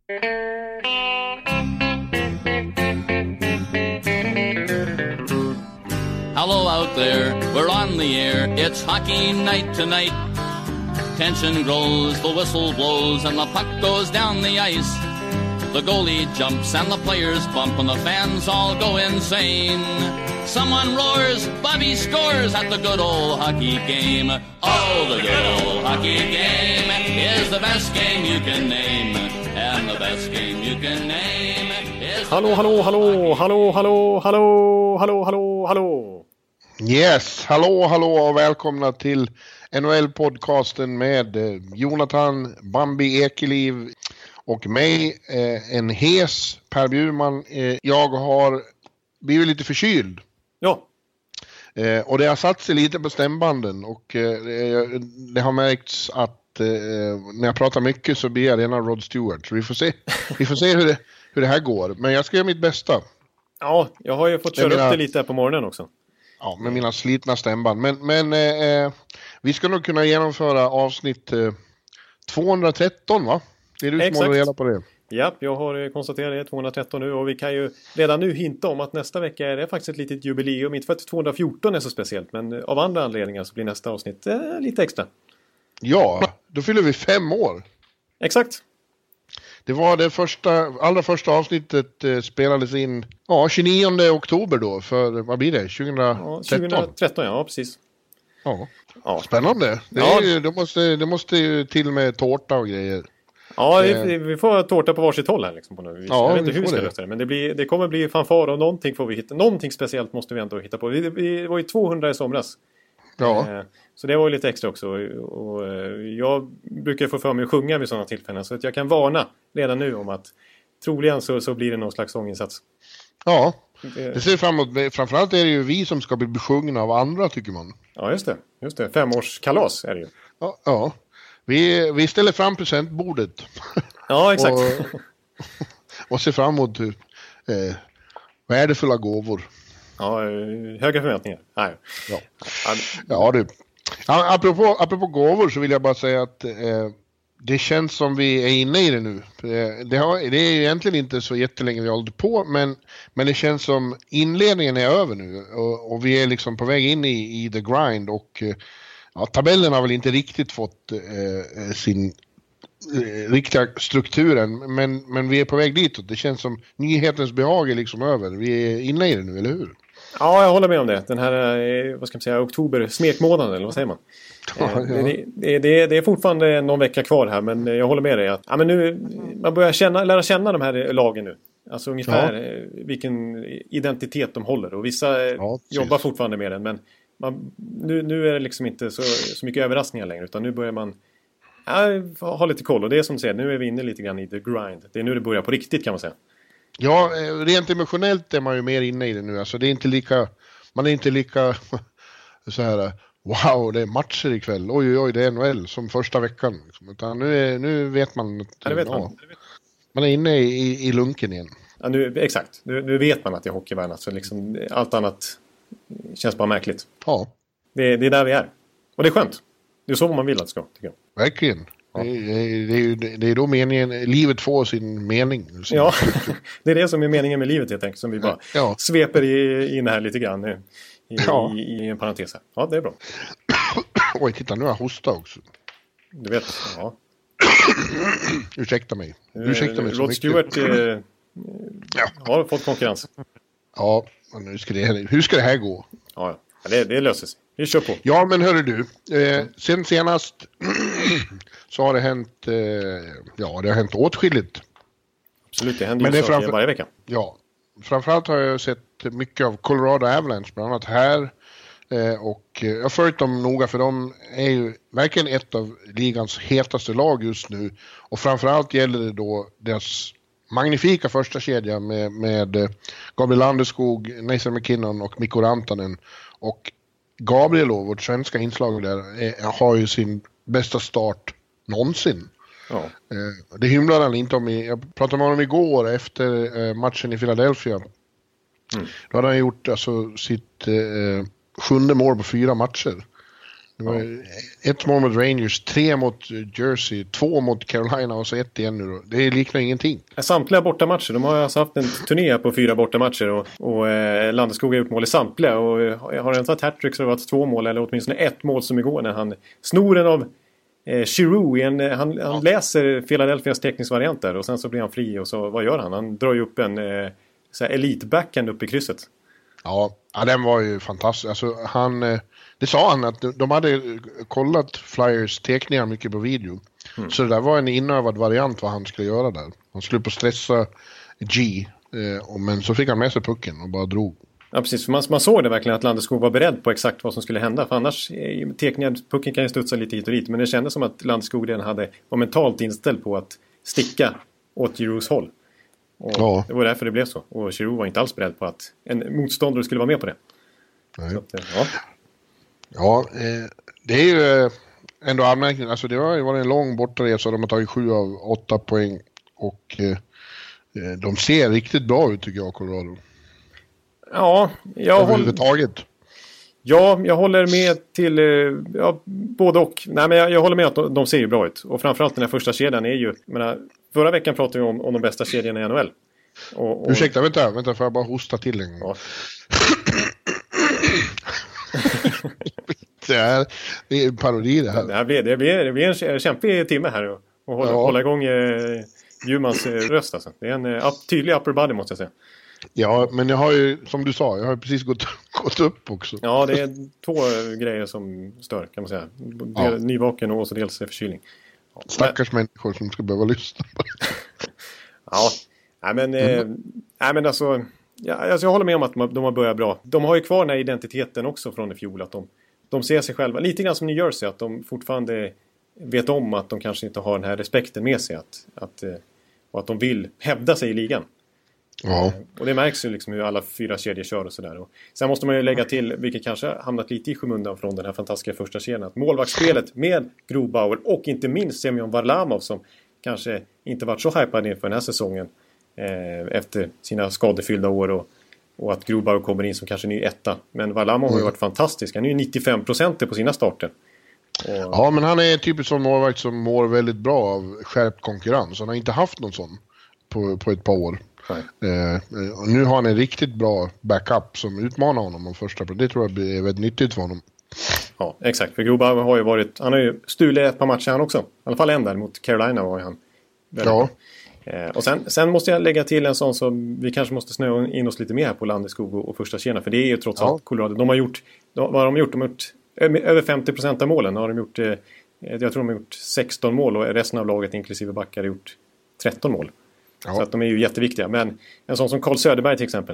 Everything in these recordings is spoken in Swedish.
Hello out there, we're on the air, it's hockey night tonight. Tension grows, the whistle blows, and the puck goes down the ice. The goalie jumps and the players bump and the fans all go insane. Someone roars, Bobby scores at the good old hockey game. Oh, the good old hockey game is the best game you can name. And the best game you can name is... Hallå, hallå, hallå, hallå, hallå, hallå, hallå, hallå, hallå. Yes, hallå och välkomna till NHL-podcasten med Jonathan Bambi Ekeliv och mig, en hes Per Bjurman. Jag har blivit lite förkyld. Ja. Och det har satt sig lite på stämbanden och det har märkts att när jag pratar mycket så blir jag rena Rod Stewart. Så vi får se hur det här går. Men jag ska göra mitt bästa. Ja, jag har ju fått köra upp det lite här på morgonen också. Ja, med mina slitna stämband. Men vi ska nog kunna genomföra avsnitt 213, va? Det är du som håller reda på det. Ja, jag har konstaterat det, 213 nu. Och vi kan ju redan nu hinta om att nästa vecka är det faktiskt ett litet jubileum. Inte för att 214 är så speciellt, men av andra anledningar så blir nästa avsnitt lite extra. Ja, då fyller vi 5 år. Exakt. Det var det allra första avsnittet spelades in 29 oktober då, för vad blir det? 2013? 2013, ja, precis. Ja. Spännande. Det måste ju till med tårta och grejer. Ja, vi får tårta på varsitt håll här liksom på nu. Jag vet inte hur vi ska lösa det, men det kommer bli fanfar och någonting får vi hitta. Någonting speciellt måste vi ändå hitta på. Vi var ju 200 i somras. Ja. Så det var ju lite extra också. Och jag brukar få för mig att sjunga vid sådana tillfällen. Så att jag kan varna redan nu om att troligen så blir det någon slags sånginsats. Ja, det ser framåt. Framförallt är det ju vi som ska bli besjungna av andra, tycker man. Ja, just det. 5-årskalas är det ju. Ja. Vi ställer fram presentbordet. Ja, exakt. och ser fram emot värdefulla gåvor. Ja, höga förväntningar. Nej. Ja, du. Apropå gåvor så vill jag bara säga att det känns som vi är inne i det nu. Det är egentligen inte så jättelänge vi har hållit på, men det känns som inledningen är över nu. Och vi är liksom på väg in i the grind och tabellen har väl inte riktigt fått sin riktiga strukturen, men vi är på väg ditåt. Det känns som nyhetens behag är liksom över. Vi är inne i det nu, eller hur? Ja, jag håller med om det. Den här, vad ska man säga, oktober, smekmånaden, eller vad säger man? Det är fortfarande någon vecka kvar här, men jag håller med dig att men nu, man börjar lära känna de här lagen nu. Alltså ungefär vilken identitet de håller. Och vissa jobbar fortfarande med den, men nu är det liksom inte så mycket överraskningar längre, utan nu börjar man ha lite koll. Och det är som du säger, nu är vi inne lite grann i the grind. Det är nu det börjar på riktigt, kan man säga. Ja, rent emotionellt är man ju mer inne i det nu. Alltså det är inte lika, man är inte lika så här, wow, det är matcher ikväll. Oj, det är NHL som första veckan. Utan nu vet man att man är inne i lunken igen. Ja, exakt. Nu vet man att det är hockeyvärlden. Så liksom, allt annat känns bara märkligt. Ja. Det är där vi är. Och det är skönt. Det är så man vill att det ska, tycker jag. Verkligen. Ja. Det är då livet får sin mening. Ja, det är det som är meningen med livet, helt enkelt. Som vi bara sveper in här lite grann i en parentes här. Ja, det är bra. Oj, titta, nu har jag hostat också. Du vet, Ursäkta mig så Rod mycket. Stewart har fått konkurrens. Ja, hur ska det här gå? Ja, det löser sig. Vi kör på. Ja, men hörru du. Sen senast så har det hänt det har hänt åtskilligt. Absolut, det händer ju saker varje vecka. Ja, framförallt har jag sett mycket av Colorado Avalanche, bland annat här. Och jag har följt dem noga, för de är ju verkligen ett av ligans hetaste lag just nu. Och framförallt gäller det då deras magnifika första kedja med Gabriel Landeskog, Nathan McKinnon och Mikko Rantanen. Och Gabriel, vårt svenska inslag där, har ju sin bästa start någonsin. Ja. Det hymlar han inte om. Jag pratade med honom igår efter matchen i Philadelphia. Då hade han gjort alltså sitt 7:e mål på 4 matcher. Det var 1 mål mot Rangers, 3 mot Jersey, 2 mot Carolina och så 1 igen nu då. Det liknar ingenting. Samtliga bortamatcher, de har alltså haft en turné på 4 bortamatcher och Landeskog har gjort mål i samtliga. Och har det inte varit hattrick så har det varit 2 mål eller åtminstone 1 mål som igår när han snoren av Giroux, han läser Philadelphias teckningsvariant där och sen så blir han fri och så vad gör han? Han drar ju upp en elite-backhand upp i krysset. Ja, den var ju fantastisk. Alltså, det sa han att de hade kollat Flyers teckningar mycket på video. Så det där var en inövad variant vad han skulle göra där. Han skulle på stressa G, men så fick han med sig pucken och bara drog. Ja, precis. För man såg det verkligen att Landeskog var beredd på exakt vad som skulle hända. För annars, pucken kan ju studsa lite hit och dit. Men det kändes som att Landeskog redan var mentalt inställd på att sticka åt Giroux håll. Och det var därför det blev så. Och Giroux var inte alls beredd på att en motståndare skulle vara med på det. Nej. Så att, det är ju ändå anmärkning. Alltså det har ju varit en lång bortaresa. De har tagit 7 av 8 poäng. Och de ser riktigt bra ut tycker jag, Colorado. Ja, jag håller med till både och. Nej, men jag håller med att de ser ju bra ut. Och framförallt den här första kedjan är ju... förra veckan pratade vi om de bästa kedjorna i NHL. Ursäkta, vänta, får jag bara hosta till en gång. Ja. Det är en parodi det här. Det blir en kämpig timme här och hålla igång Bjurmans röst. Alltså. Det är en tydlig upper body måste jag säga. Ja, men jag har ju, som du sa, jag har precis gått upp också. Ja, det är 2 grejer som stör kan man säga. Nyvaken och så dels förkylning. Ja, stackars människor som ska behöva lyssna på det. men alltså... Ja, jag håller med om att de har börjat bra. De har ju kvar den här identiteten också från i fjol. Att de ser sig själva, lite grann som New Jersey, att de fortfarande vet om att de kanske inte har den här respekten med sig. Och att de vill hävda sig i ligan. Ja. Och det märks ju liksom hur alla 4 kedjor kör och sådär. Sen måste man ju lägga till, vilket kanske har hamnat lite i skymundan från den här fantastiska första kedjan, att målvaktsspelet med Grubauer och inte minst Semyon Varlamov som kanske inte varit så hypad inför den här säsongen efter sina skadefyllda år och att Grubauer kommer in som kanske ny etta. Men Varlamov har ju varit fantastisk. Han är ju 95% på sina starter. Ja, men han är typiskt som målvakt som mår väldigt bra av skärpt konkurrens. Han har inte haft någon sån på ett par år. Och nu har han en riktigt bra backup som utmanar honom om första. Det tror jag är väldigt nyttigt för honom. Ja, exakt. För Grubauer har ju han har ju stulit ett par matcher han också. I alla fall en där mot Carolina var han. Ja. Och sen måste jag lägga till en sån som vi kanske måste snöa in oss lite mer här på Landeskog och första kedjan. För det är ju trots allt Colorado. Vad har de gjort? De har gjort över 50% av målen. Jag tror de har gjort 16 mål och resten av laget inklusive backar har gjort 13 mål. Ja. Så att de är ju jätteviktiga. Men en sån som Carl Söderberg till exempel.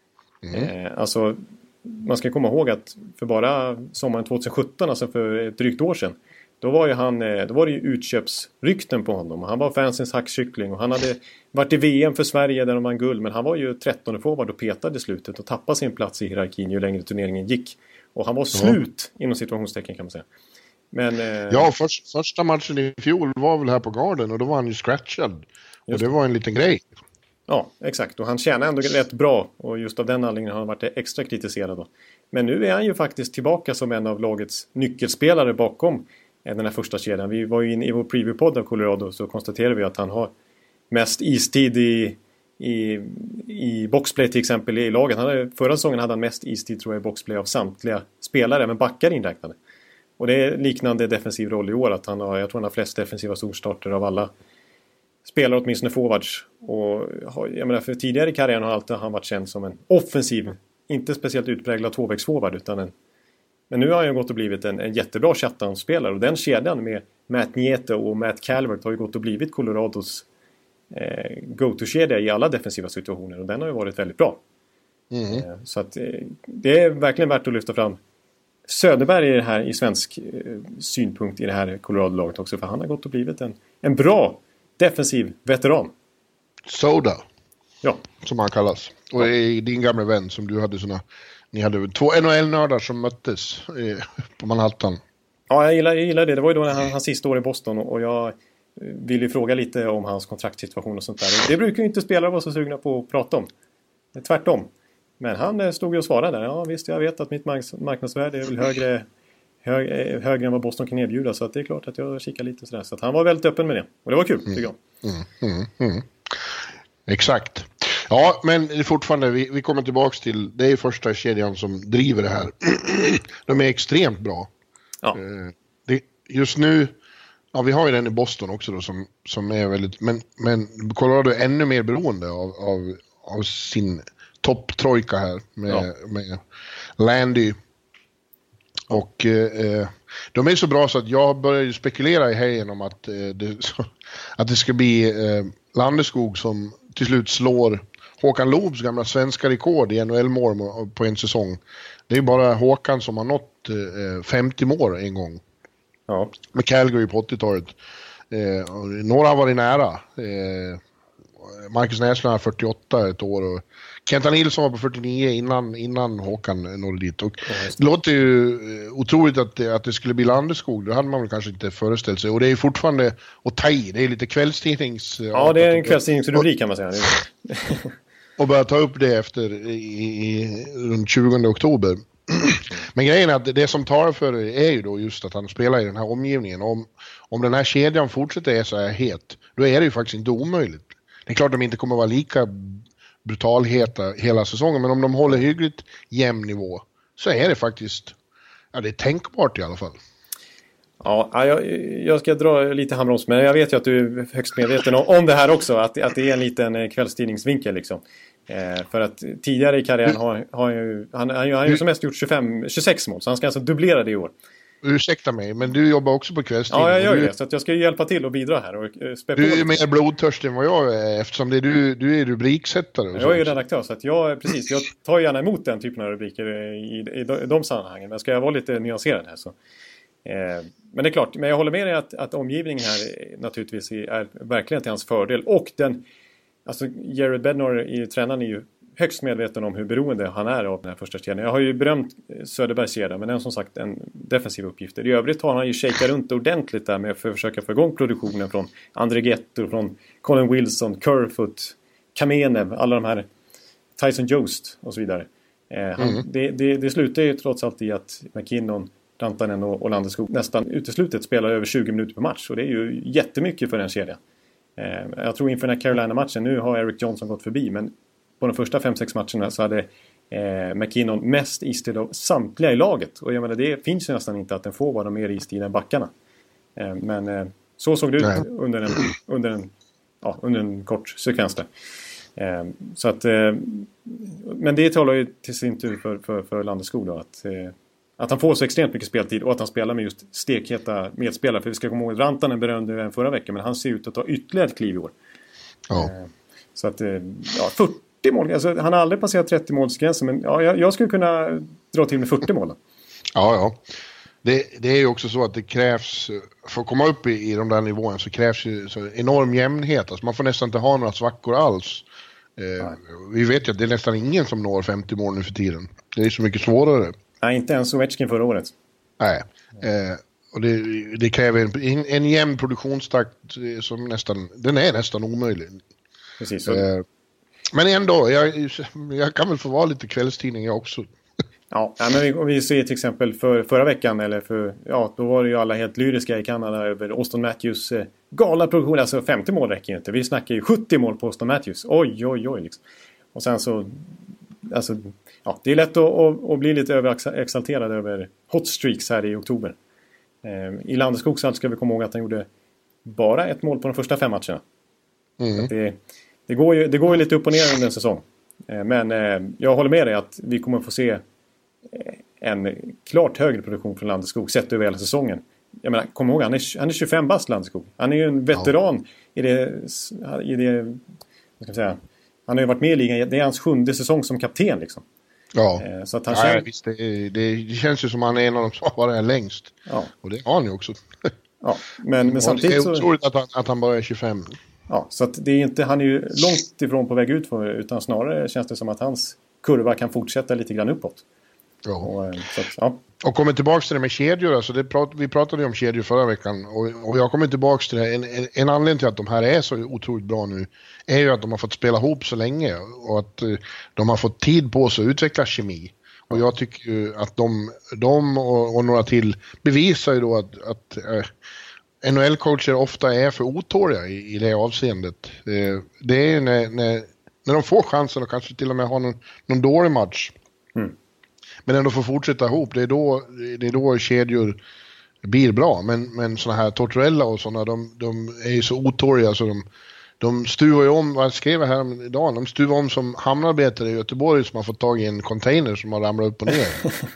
Alltså, man ska komma ihåg att för bara sommaren 2017, alltså för ett drygt år sedan, då var det ju utköpsrykten på honom. Han var fansens hackkyckling och han hade varit i VM för Sverige där de vann guld. Men han var ju 13 forward och petade i slutet och tappade sin plats i hierarkin ju längre turneringen gick. Och han var slut inom situationstecken kan man säga. Men, första matchen i fjol var väl här på Garden och då var han ju scratchad. Och det var en liten grej. Ja, exakt. Och han tjänar ändå rätt bra. Och just av den anledningen har han varit extra kritiserad då. Men nu är han ju faktiskt tillbaka som en av lagets nyckelspelare bakom den här första kedjan. Vi var ju inne i vår preview-podd av Colorado så konstaterade vi att han har mest istid i boxplay till exempel i laget. Förra säsongen hade han mest istid tror jag i boxplay av samtliga spelare, men backar inräknade. Och det är liknande defensiv roll i år att jag tror han har flest defensiva storstarter av alla spelare, åtminstone forwards. Och jag menar, för tidigare i karriären har han varit känd som en offensiv, inte speciellt utpräglad tvåvägsforward utan men nu har han gått och blivit en jättebra shutdown-spelare. Och den kedjan med Matt Niete och Matt Calvert har ju gått och blivit Colorados go-to-kedja i alla defensiva situationer. Och den har ju varit väldigt bra. Så att det är verkligen värt att lyfta fram Söderberg i svensk synpunkt i det här Colorado-laget också. För han har gått och blivit en bra defensiv veteran. Soda. Ja. Som han kallas. Och din gamla vän som du hade ni hade 2 NHL-nördar som möttes på Manhattan. Ja, jag gillar det. Det var ju då hans sista år i Boston och jag ville ju fråga lite om hans kontraktssituation och sånt där. Det brukar ju inte spelare vara så sugna på att prata om. Tvärtom. Men han stod ju och svarade där. Ja visst, jag vet att mitt marknadsvärde är väl högre än vad Boston kan erbjuda. Så att det är klart att jag kikar lite sådär. Så att han var väldigt öppen med det. Och det var kul, tycker jag. Exakt. Ja, men fortfarande, vi kommer tillbaka till, det är första kedjan som driver det här. De är extremt bra. Ja. Just nu, ja, vi har ju den i Boston också då, som är väldigt, men Colorado är ännu mer beroende av sin topptrojka här med Landy. Och de är så bra så att jag börjar spekulera i helgen om att det ska bli Landeskog som till slut slår Håkan Loobs gamla svenska rekord i NHL-mål på en säsong. Det är bara Håkan som har nått 50 mål en gång. Ja. Med Calgary på 80-talet. Några har varit nära. Marcus Näslund har 48 ett år och Kenta Nilsson var på 49 innan Håkan nådde dit. Och det låter ju otroligt att det skulle bli Landeskog. Det hade man väl kanske inte föreställt sig. Och det är fortfarande att ta i. Det är lite kvällstidnings... Ja, det är en kvällstidningsrubrik kan man säga. Och börja ta upp det efter runt 20 oktober. Men grejen är att det som talar för det är ju då just att han spelar i den här omgivningen. Om den här kedjan fortsätter är så här het, då är det ju faktiskt inte omöjligt. Det är klart att de inte kommer vara lika brutalheta hela säsongen, men om de håller hyggligt jämn nivå så är det faktiskt, ja, det är tänkbart i alla fall. Ja, jag ska dra lite handbroms, men jag vet ju att du är högst medveten om det här också, att det är en liten kvällstidningsvinkel liksom. För att tidigare i karriären har han ju som mest gjort 26 mål, så han ska alltså dubblera det i år. Ursäkta mig, men du jobbar också på kvällstidning. Ja, jag gör det, så att jag ska hjälpa till och bidra här och spä på. Du är mer blodtörstig än vad jag är, eftersom det är du är rubriksättare. Jag är ju redaktör, så att jag tar gärna emot den typen av rubriker i de sammanhangen. Men ska jag vara lite nyanserad här så... Men det är klart, men jag håller med dig att omgivningen här naturligtvis är verkligen till hans fördel. Och alltså Jared Bednar, tränaren, är ju högst medveten om hur beroende han är av den här första kedjan. Jag har ju berömt Söderbergs kedja, men den som sagt en defensiv uppgift. I övrigt har han ju shakat runt ordentligt där med att försöka få igång produktionen från André Getto, från Colin Wilson, Kerfoot, Kamenev, alla de här, Tyson Jost och så vidare. Det slutar ju trots allt i att McKinnon, Rantanen och Landeskog nästan uteslutet spelar över 20 minuter per match. Och det är ju jättemycket för en kedja. Jag tror inför den här Carolina-matchen, nu har Erik Johnson gått förbi, men på de första 5-6 matcherna så hade McKinnon mest istid av samtliga i laget. Och jag menar, det finns ju nästan inte att den får vara mer istid än backarna. Men så såg det ut under en kort sekvens där. Så att, men det talar ju till sin tur för Landeskog då, att han får så extremt mycket speltid och att han spelar med just stekheta medspelare. För vi ska komma ihåg, Rantanen berömde den förra veckan, men han ser ut att ta ytterligare ett kliv i år. Ja. Så att, 40 mål, alltså, han har aldrig passerat 30 målsgränsen, men jag skulle kunna dra till med 40 mål. Ja. Det är ju också så att det krävs, för att komma upp i de där nivåerna så krävs ju så enorm jämnhet. Alltså man får nästan inte ha några svackor alls. Vi vet ju att det är nästan ingen som når 50 mål nu för tiden. Det är så mycket svårare. Nej, inte ens Ovechkin förra året. Nej, och det kräver en jämn produktionstakt som den är nästan omöjlig. Precis. Men ändå, jag kan väl få vara lite kvällstidning jag också. Ja, men vi ser till exempel förra veckan, då var det ju alla helt lyriska i Kanada över Auston Matthews galna produktion. Alltså 50 mål räcker ju inte. Vi snackar ju 70 mål på Auston Matthews. Oj liksom. Och sen så, alltså, ja, det är lätt att bli lite överexalterad över hot streaks här i oktober. I Landeskog så ska vi komma ihåg att han gjorde bara ett mål på de första 5 matcherna. Det går ju lite upp och ner under en säsong. Men jag håller med dig att vi kommer få se en klart högre produktion från Landeskog sett över hela säsongen. Jag menar, kom ihåg, han är 25 bast, Landeskog. Han är ju en veteran i det vad ska jag säga, han har ju varit med i ligan. Det är hans 7:e säsong som kapten liksom. Ja, så att han visst, det känns ju som han är en av de som har varit längst. Ja. Och det har han ju också. Ja, men samtidigt så... Det är otroligt att han bara är 25. Ja, så att det är inte, han är ju långt ifrån på väg ut för, utan snarare känns det som att hans kurva kan fortsätta lite grann uppåt. Ja. Och kommer tillbaka till det med kedjor. Alltså vi pratade ju om kedjor förra veckan. Och jag kommer tillbaka till det. En anledning till att de här är så otroligt bra nu är ju att de har fått spela ihop så länge. Och att de har fått tid på sig att utveckla kemi. Och jag tycker ju att de och några till bevisar ju då att NHL-coacher ofta är för otåliga i det avseendet. Det är när de får chansen och kanske till och med har någon dålig match. Men ändå får fortsätta ihop. Det är då kedjor blir bra. Men såna här Tortorella och såna, de är ju så otåliga så de stuvar ju om, vad jag skrev här idag, de stuvar om som hamnarbetare i Göteborg som har fått tag i en container som har ramlat upp och ner.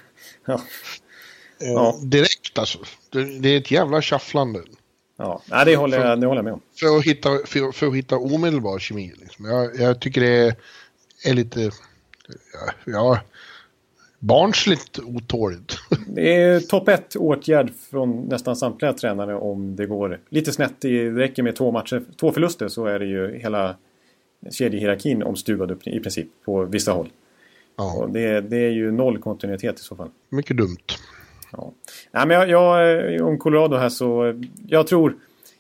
Direkt alltså. Det är ett jävla schafflande. Ja, nej, det håller jag med om. För att hitta omedelbar kemi. Liksom. Jag tycker det är lite barnsligt otåligt. Det är topp 1 åtgärd från nästan samtliga tränare om det går lite snett. Det räcker med 2 förluster så är det ju hela kedjehierarkin omstuvad upp i princip på vissa håll. Ja. Och det är ju 0 kontinuitet i så fall. Mycket dumt. Ja. Nej, men jag om Colorado här så jag tror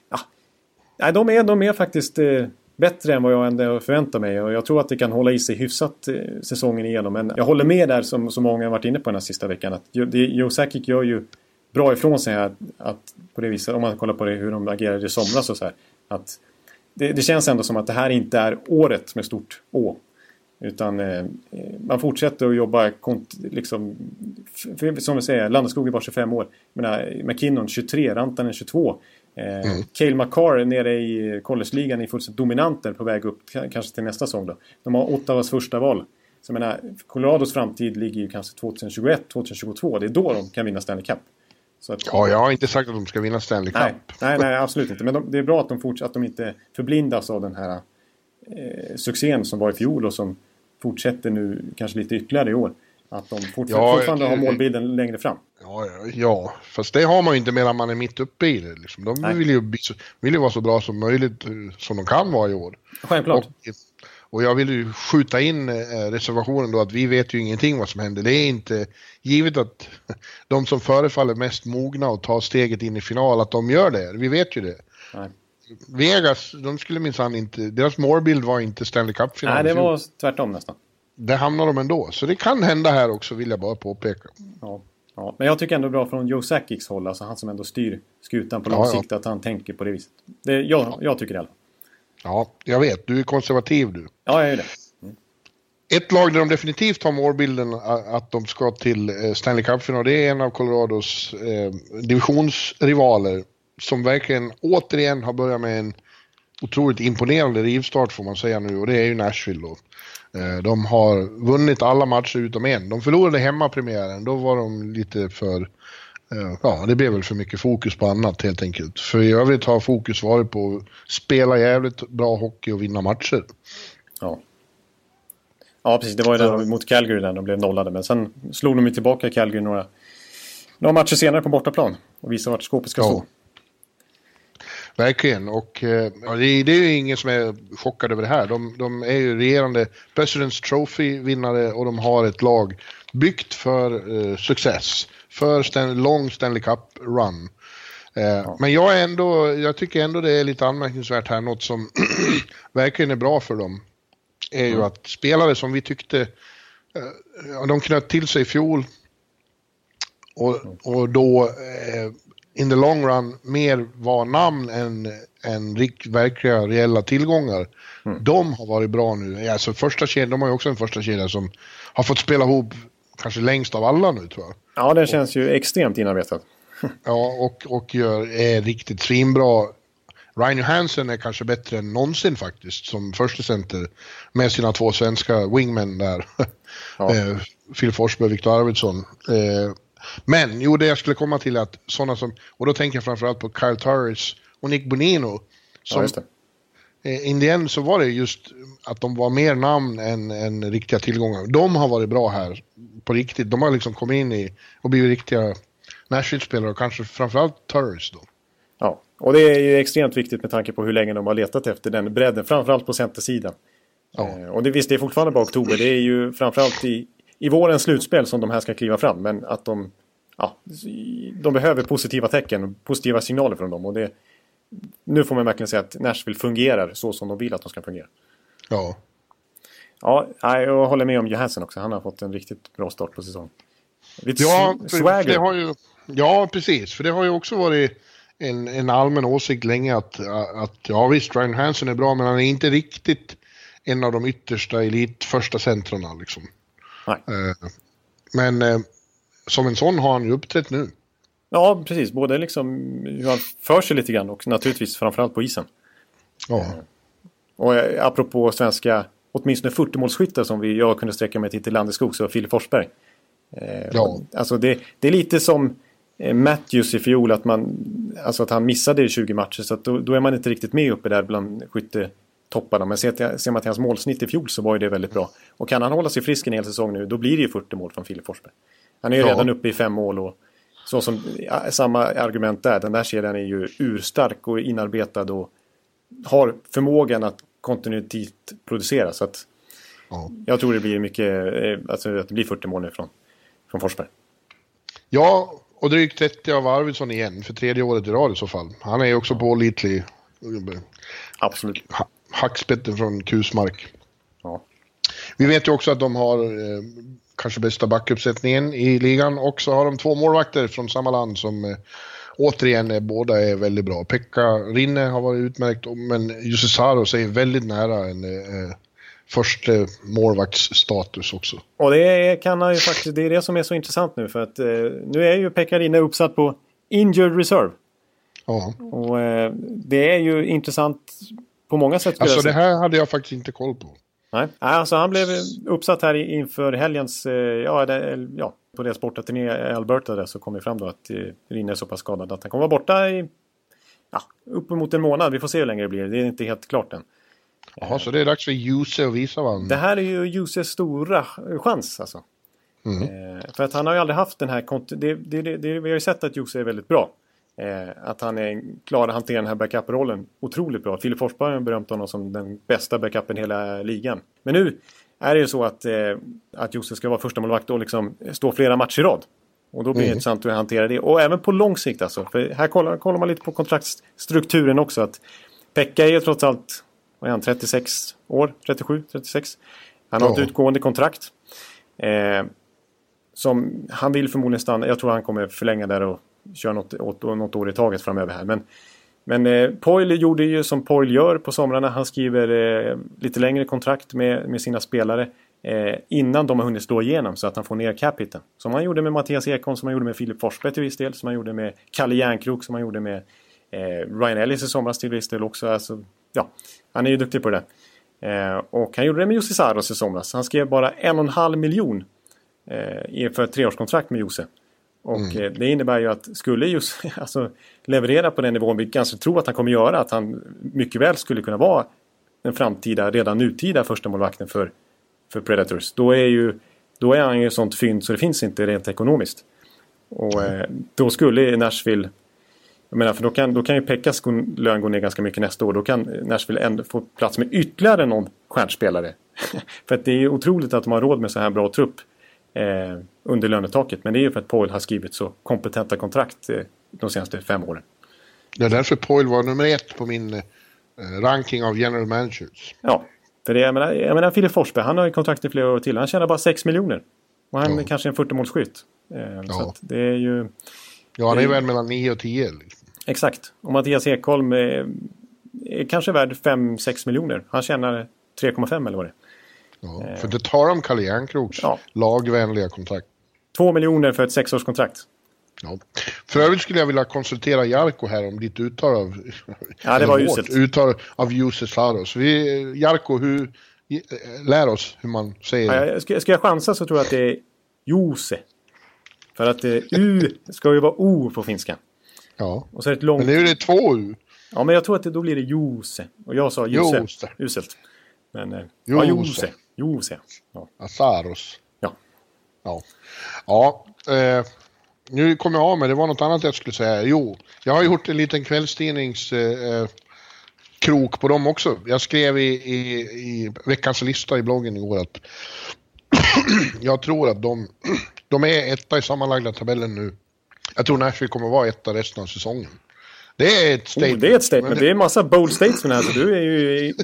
de är faktiskt bättre än vad jag ändå förväntar mig. Och jag tror att det kan hålla i sig hyfsat säsongen igenom. Men jag håller med där som så många har varit inne på den här sista veckan. Att Joe Sakic gör ju bra ifrån sig här. Att på det viset, om man kollar på det, hur de agerade i somras och så här. Att det känns ändå som att det här inte är året med stort Å. Utan man fortsätter att jobba liksom, som vi säger, Landeskog är bara 25 år. McKinnon 23, Rantanen 22. Cale Makar nere i college-ligan är fullständigt dominanter på väg upp kanske till nästa säsong då. De har Ottawas första val. Så jag menar, Colorados framtid ligger ju kanske 2021, 2022. Det är då de kan vinna Stanley Cup. Så att, jag har inte sagt att de ska vinna Stanley Cup. Nej, absolut inte. Men det är bra att de inte förblindas av den här succén som var i fjol och som fortsätter nu kanske lite ytterligare i år. Att de fortfarande har målbilden längre fram. Ja, fast det har man ju inte medan man är mitt uppe i det. Liksom. De vill ju vara så bra som möjligt som de kan vara i år. Självklart. Och jag vill ju skjuta in reservationen då att vi vet ju ingenting vad som händer. Det är inte givet att de som förefaller mest mogna och tar steget in i final att de gör det. Vi vet ju det. Nej. Vegas, de skulle minsann inte, deras målbild var inte Stanley Cup-final. Nej, det var tvärtom nästan. Det hamnar de ändå. Så det kan hända här också, vill jag bara påpeka. Ja, men jag tycker ändå bra från Joe Sakics håll, alltså han som ändå styr skutan på lång sikt, att han tänker på det viset. Jag tycker det i alla fall. Ja, jag vet. Du är konservativ du. Ja, jag är det. Ett lag där de definitivt har målbilden att de ska till Stanley Cup-final, det är en av Colorados divisionsrivaler som verkligen återigen har börjat med en otroligt imponerande rivstart får man säga nu, och det är ju Nashville då. De har vunnit alla matcher utom en. De förlorade hemmapremiären, då var de lite för det blev väl för mycket fokus på annat helt enkelt. För i övrigt har fokus varit på att spela jävligt bra hockey och vinna matcher. Ja, precis. Det var ju där mot Calgary där de blev nollade. Men sen slog de ju tillbaka Calgary några matcher senare på bortaplan och visade vart skåpet ska stå. Verkligen, och det är ju ingen som är chockad över det här. De är ju regerande President's Trophy-vinnare och de har ett lag byggt för success. För lång Stanley Cup-run. Men jag tycker ändå det är lite anmärkningsvärt här. Något som verkligen är bra för dem är ju att spelare som vi tyckte de knöt till sig i fjol och då in the long run mer var namn än verkliga reella tillgångar. De har varit bra nu. Alltså första kedjan, de har ju också en första kedja som har fått spela ihop kanske längst av alla nu, tror jag. Ja, den känns ju extremt inarbetat. Ja, och är riktigt svinbra. Ryan Johansson är kanske bättre än någonsin faktiskt som första center med sina 2 svenska wingmen där. Phil Forsberg och Victor Arvidsson. Men det jag skulle komma till är att sådana som, och då tänker jag framförallt på Kyle Turris och Nick Bonino som in the end så var det just att de var mer namn än riktiga tillgångar. De har varit bra här på riktigt. De har liksom kommit in i och blivit riktiga Nashville-spelare och kanske framförallt Turris då. Ja, och det är ju extremt viktigt med tanke på hur länge de har letat efter den bredden, framförallt på centersidan. Och det är fortfarande bara oktober. Det är ju framförallt i vårens slutspel som de här ska kliva fram, men att de behöver positiva tecken, positiva signaler från dem, och nu får man verkligen säga att Nashville fungerar så som de vill att de ska fungera. Ja, jag håller med om Johansson också. Han har fått en riktigt bra start på säsongen. Ja, för det har ju, ja, precis. För det har ju också varit en allmän åsikt länge att ja visst, Ryan Johansson är bra, men han är inte riktigt en av de yttersta första centrarna liksom. Nej. Men som en sån har han ju uppträtt nu. Ja, precis. Både liksom hur han för sig lite grann och naturligtvis framförallt på isen. Ja. Och apropå svenska, åtminstone 40-målsskyttar som jag kunde sträcka mig till Landeskog, så Filip Forsberg. Ja. Alltså det är lite som Matthews i fjol, att han missade i 20 matcher, så att då är man inte riktigt med uppe där bland skyttetopparna. Men ser man till hans målsnitt i fjol så var ju det väldigt bra. Och kan han hålla sig frisk en hel säsong nu, då blir det ju 40 mål från Filip Forsberg. Han är ju redan uppe i 5 mål och så som samma argument där. Den där serien är ju urstark och inarbetad och har förmågan att kontinuitet producera, så att jag tror det blir mycket, alltså att det blir 40 mål nu från Forsberg. Ja, och drygt 30 av Arvidsson igen för 3:e året i rad i så fall. Han är ju också pålitlig. Absolut. Hackspetten från Kusmark. Ja. Vi vet ju också att de har kanske bästa backuppsättningen i ligan, och så har de 2 målvakter från samma land som återigen båda är väldigt bra. Pekka Rinne har varit utmärkt, men Jussi Saros är väldigt nära en första målvaktsstatus också. Och det kan han ju faktiskt, det är det som är så intressant nu, för att nu är ju Pekka Rinne uppsatt på injured reserve. Ja. Och det är ju intressant på många sätt. Alltså det här hade jag faktiskt inte koll på. Nej, alltså han blev uppsatt här inför helgens, på det sportarturné i Alberta där, så kom det fram då att Rinne är så pass skadad att han kommer vara borta i uppemot en månad. Vi får se hur länge det blir, det är inte helt klart än. Jaha, så det är dags för Jussi att visa vad. Det här är ju Jussis stora chans alltså. För att han har ju aldrig haft den här vi har ju sett att Jussi är väldigt bra. Att han är klar att hantera den här backup-rollen otroligt bra. Filip Forsberg har berömt honom som den bästa backupen i hela ligan. Men nu är det ju så att Jussi ska vara första målvakt och liksom stå flera matcher i rad. Och då blir det intressant att hantera det. Och även på lång sikt alltså. För här kollar man lite på kontraktsstrukturen också. Att Pekka är ju trots allt 36 år, 37, 36. Han har ett utgående kontrakt. Som han vill förmodligen stanna. Jag tror han kommer förlänga där och köra något år i taget framöver här. Men Poile gjorde ju som Poile gör på somrarna. Han skriver lite längre kontrakt med sina spelare innan de har hunnit slå igenom, så att han får ner capiten. Som han gjorde med Mattias Ekholm, som han gjorde med Filip Forsberg till viss del, som han gjorde med Kalle Järnkrok, som han gjorde med Ryan Ellis i somras till viss del också. Alltså, ja, han är ju duktig på det. Och han gjorde det med Jussi Saros i somras. Han skrev bara 1,5 miljon för ett 3-årskontrakt med Jussi. Och det innebär ju att skulle Jussi leverera på den nivån vi kanske tror att han kommer göra, att han mycket väl skulle kunna vara den framtida, redan nutida första målvakten för Predators. Då är han ju sånt fynd så det finns inte rent ekonomiskt. Och då skulle Nashville, jag menar, för då kan ju Pekkas lön gå ner ganska mycket nästa år. Då kan Nashville ändå få plats med ytterligare någon stjärnspelare. För att det är otroligt att de har råd med så här bra trupp under lönetaket. Men det är ju för att Poile har skrivit så kompetenta kontrakt de senaste 5 åren. Det är därför Poile var nummer 1 på min ranking av general managers. Ja, för det, jag menar Filip Forsberg, han har ju kontrakt i flera år till. Han tjänar bara 6 miljoner. Och han är kanske en 40-målsskytt. Så att det är ju... Ja, han är väl mellan 9 och 10. Liksom. Exakt. Och Mattias Ekholm är kanske värd 5-6 miljoner. Han tjänar 3,5 eller vad det är. Ja, för det tar de Kalle Järnkroks lagvänliga kontrakt. 2 miljoner för ett 6-årskontrakt. Ja. För övrigt skulle jag vilja konsultera Jarko här om ditt uttal av... Ja, det var uselt. Uttal av Jussi Saros. Jarko, lär oss hur man säger. Ja, ska jag chansa så tror jag att det är Jussi. För att U ska ju vara O på finska. Ja, och så är det ett långt... men nu är det 2 U. Ja, men jag tror att då blir det Jussi. Och jag sa Jussi. Uselt. Men Jussi. Ja. Saros. Ja. Ja, nu kommer jag av med, det var något annat jag skulle säga. Jo, jag har gjort en liten kvällstidnings krok på dem också. Jag skrev i veckans lista i bloggen igår att jag tror att de är etta i sammanlagda tabellen nu. Jag tror Nashville kommer att vara etta resten av säsongen. Det är ett statement. Det är ett statement. Det är en massa bold statements här. Så du är ju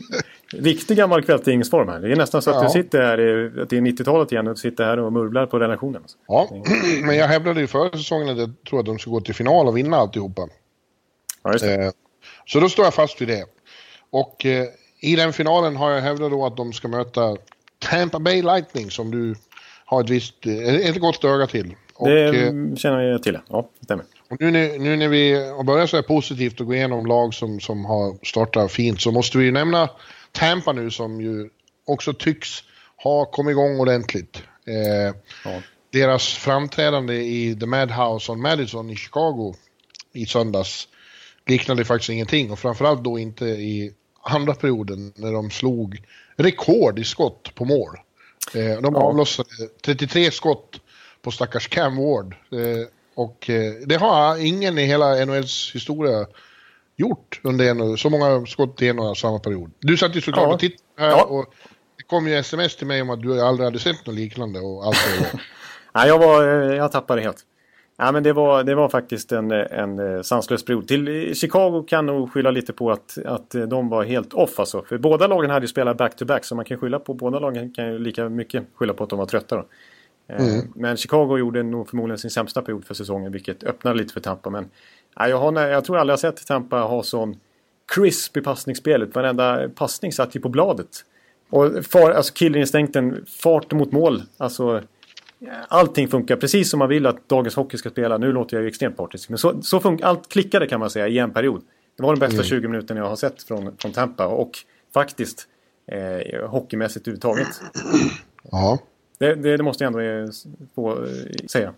riktig gammal kvällstidningsform här. Det är nästan så att du sitter här, att det är 90-talet igen och du sitter här och murvlar på relationen. Ja, men jag hävdade ju förra säsongen att jag tror att de ska gå till final och vinna alltihopa. Ja, just det. Så då står jag fast vid det. Och i den finalen har jag hävdat då att de ska möta Tampa Bay Lightning som du har ett gott öga till. Och, det känner jag till. Ja, det stämmer. Och nu när vi har börjat så här positivt och gå igenom lag som har startat fint så måste vi ju nämna Tampa nu som ju också tycks ha kommit igång ordentligt. Deras framträdande i The Madhouse on Madison i Chicago i söndags liknade faktiskt ingenting och framförallt då inte i andra perioden när de slog rekord i skott på mål. De avlossade 33 skott på stackars Cam Ward. Och det har ingen i hela NHLs historia gjort under så många skott i en och samma period. Du satt ju såklart och tittade här och det kom ju sms till mig om att du aldrig hade sett något liknande och allt det. Nej, jag tappade helt. Ja, men det var faktiskt en sanslös period. Till Chicago kan nog skylla lite på att de var helt off alltså. För båda lagen hade ju spelat back-to-back så man kan skylla på, båda lagen kan ju lika mycket skylla på att de var trötta då. Men Chicago gjorde nog förmodligen sin sämsta period för säsongen vilket öppnade lite för Tampa. Men jag tror aldrig jag sett Tampa ha sån crisp i passningsspelet. Varenda passning satt ju på bladet. Och alltså killinstinkten, fart mot mål, alltså allting funkar precis som man vill att dagens hockey ska spela. Nu låter jag ju extremt partisk. Men så funkar allt klickade kan man säga i en period. Det var den bästa 20 minuterna jag har sett från Tampa. Och faktiskt hockeymässigt överhuvudtaget. Ja. Det måste jag ändå få säga.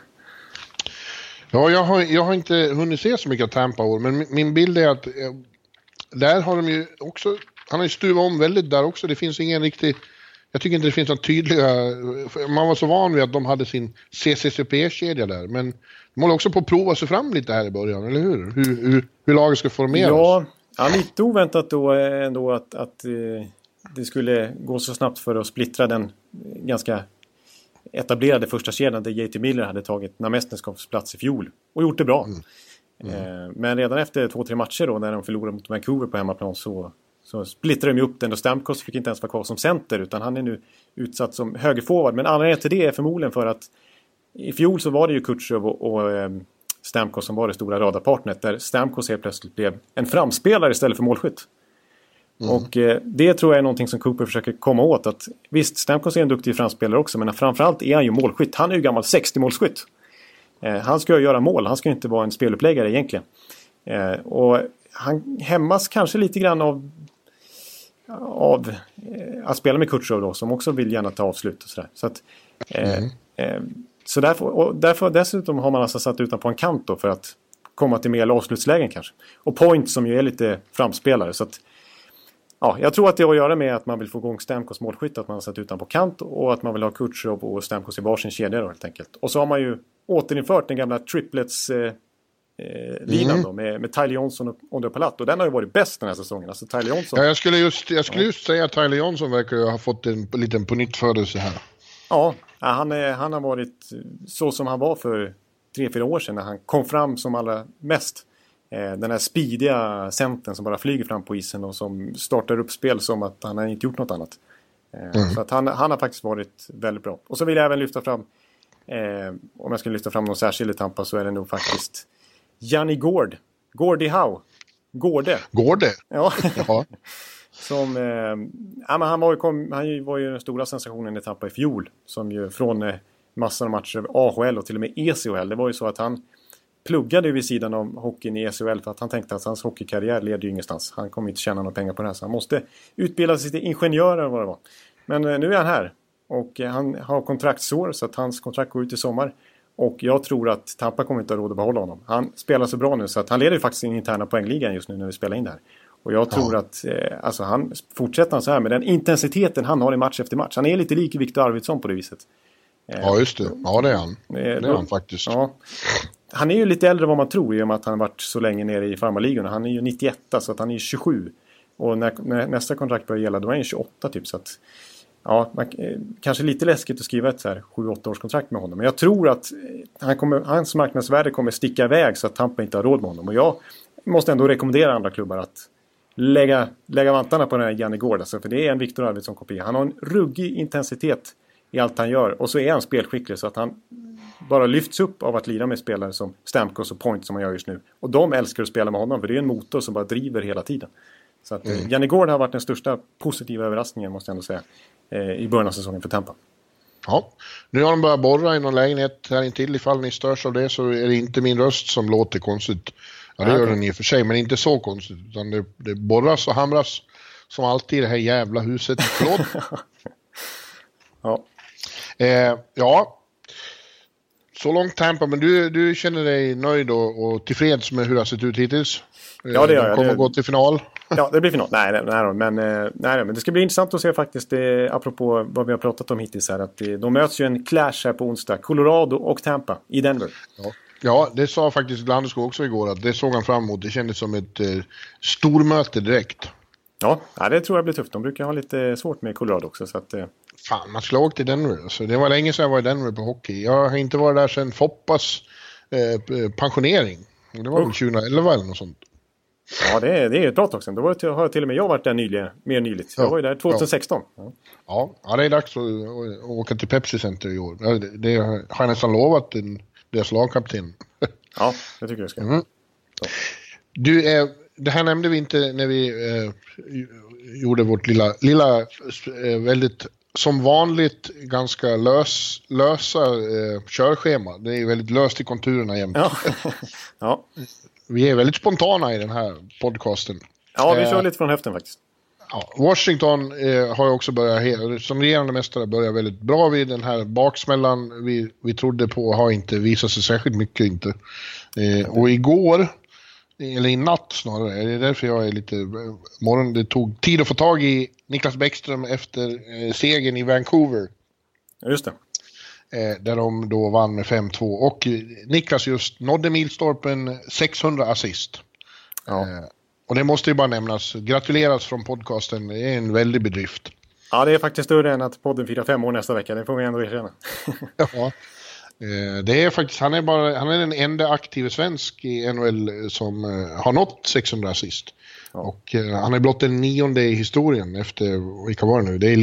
Ja, jag har inte hunnit se så mycket av Tampa år. Men min bild är att där har de ju också... Han har ju stuvat om väldigt där också. Det finns ingen riktig... Jag tycker inte det finns någon tydliga... Man var så van vid att de hade sin CCCP-kedja där. Men de håller också på att prova sig fram lite här i början, eller hur? Hur laget ska formeras. Ja, lite oväntat då ändå att det skulle gå så snabbt för att splittra den ganska etablerade första kedjan där JT Miller hade tagit några mästerskapsplats i fjol. Och gjort det bra. Men redan efter 2-3 matcher då när de förlorade mot Vancouver på hemmaplan så splittrade de upp den och Stamkos fick inte ens vara kvar som center utan han är nu utsatt som högerforward. Men anledningen till det är förmodligen för att i fjol så var det ju Kutjerov och Stamkos som var det stora radarpartneret där Stamkos helt plötsligt blev en framspelare istället för målskytt. Och det tror jag är någonting som Cooper försöker komma åt. Att, visst, Stamkos är en duktig framspelare också men framförallt är han ju målskytt. Han är ju gammal 60-målskytt. Han ska ju göra mål, han ska inte vara en speluppläggare egentligen. Och han hämmas kanske lite grann av att spela med Kutjerov då, som också vill gärna ta avslut och sådär. Så att så därför dessutom har man alltså satt utan på en kant då för att komma till mer avslutslägen kanske. Och Point som ju är lite framspelare så att jag tror att det har att göra med att man vill få igång Stamkos målskytt, att man har satt utan på kant och att man vill ha Kutjerov och Stamkos i varsin kedja då helt enkelt. Och så har man ju återinfört den gamla triplets linan då med Tyler Johnson och Ondrej Palat och den har ju varit bäst den här säsongen. Alltså Tyler Johnson. Ja, jag skulle just säga att Tyler Johnson verkar ju ha fått en liten pånyttfödelse här. Ja, han har varit så som han var för 3-4 år sedan när han kom fram som allra mest. Den här speediga centern som bara flyger fram på isen och som startar upp spel som att han har inte gjort något annat. Så att han har faktiskt varit väldigt bra. Och så vill jag även lyfta fram om jag ska lyfta fram någon särskild i Tampa så är det nog faktiskt Yanni Gordie Howe. Gårde? Ja. Som, men han var ju den stora sensationen i Tampa i fjol. Som ju från massor av matcher av AHL och till och med ECHL. Det var ju så att han pluggade vid sidan av hockeyn i ECHL för att han tänkte att hans hockeykarriär leder ju ingenstans. Han kommer inte tjäna några pengar på det här så han måste utbilda sig till ingenjör eller vad det var. Men nu är han här och han har kontraktsår så att hans kontrakt går ut i sommar. Och jag tror att Tampa kommer inte ha råd att behålla honom. Han spelar så bra nu så att han leder faktiskt in i interna poängligan just nu när vi spelar in det här. Och jag tror att han fortsätter så här med den intensiteten han har i match efter match. Han är lite lik Victor Arvidsson på det viset. Ja, just det. Ja, det är han. Det är han faktiskt. Ja. Han är ju lite äldre än vad man tror i och med att han har varit så länge nere i farmarligorna. Han är ju 91 så att han är 27. Och när nästa kontrakt börjar gälla då är han 28 typ. Så att, kanske lite läskigt att skriva ett så här 7-8 års kontrakt med honom. Men jag tror att hans marknadsvärde kommer sticka iväg så att Tampa inte har råd med honom. Och jag måste ändå rekommendera andra klubbar lägga vantarna på den här Janne Gård. Alltså, för det är en Viktor Arvidsson-kopia. Han har en ruggig intensitet i allt han gör. Och så är han spelskicklig så att han bara lyfts upp av att lira med spelare som Stamkos och Point som han gör just nu. Och de älskar att spela med honom för det är en motor som bara driver hela tiden. Så att Janne Gård har varit den största positiva överraskningen måste jag ändå säga i början av säsongen för Tampa. Ja, nu har de börjat borra i någon lägenhet här intill. Ifall ni störs av det så är det inte min röst som låter konstigt. Ja, det gör den i och för sig, men inte så konstigt. Utan det borras och hamras som alltid i det här jävla huset. Förlåt. Ja. Ja. Så långt Tampa, men du känner dig nöjd och tillfreds med hur det har sett ut hittills? Ja, det gör jag. Kommer att gå till final? Ja, det blir final. Nej, men det ska bli intressant att se faktiskt, apropå vad vi har pratat om hittills här, att de möts ju en clash här på onsdag. Colorado och Tampa i Denver. Ja, det sa faktiskt Landeskog också igår, att det såg han fram emot. Det kändes som ett stormöte direkt. Ja, det tror jag blir tufft. De brukar ha lite svårt med Colorado också. Så att, Fan, man skulle ha åkt till Denver. Alltså, det var länge sedan jag var i Denver på hockey. Jag har inte varit där sedan Foppas pensionering. Det var väl 2011 eller något sånt. Ja, det är ett bra tag sedan. Då har till och med jag varit där mer nyligt. Jag var ju där 2016. Ja, det är dags att åka till Pepsi Center i år. Det har jag nästan lovat deras lagkapten. Ja, det tycker jag ska. Du, det här nämnde vi inte när vi gjorde vårt lilla väldigt som vanligt ganska lösa körschema. Det är väldigt löst i konturerna jämt. Ja. Vi är väldigt spontana i den här podcasten. Ja, vi kör lite från höften faktiskt. Ja, Washington har också börjat, som regerande mästare, börjar väldigt bra vid den här baksmällan vi trodde på har inte visat sig särskilt mycket inte. Och igår, eller i natt snarare, det är därför jag är lite morgon, det tog tid att få tag i Niklas Bäckström efter segern i Vancouver. Just det. Där de då vann med 5-2 och Niklas just nådde milstolpen 600 assist. Ja. Och det måste ju bara nämnas. Gratuleras från podcasten. Det är en väldig bedrift. Ja, det är faktiskt större än att podden firar 5 år nästa vecka. Det får vi ändå erkänna. Ja. Det är faktiskt, han är den enda aktiva svensk i NHL som har nått 600 assist. Ja. Och han är blott den 9:e i historien efter, vilka var det nu? Det är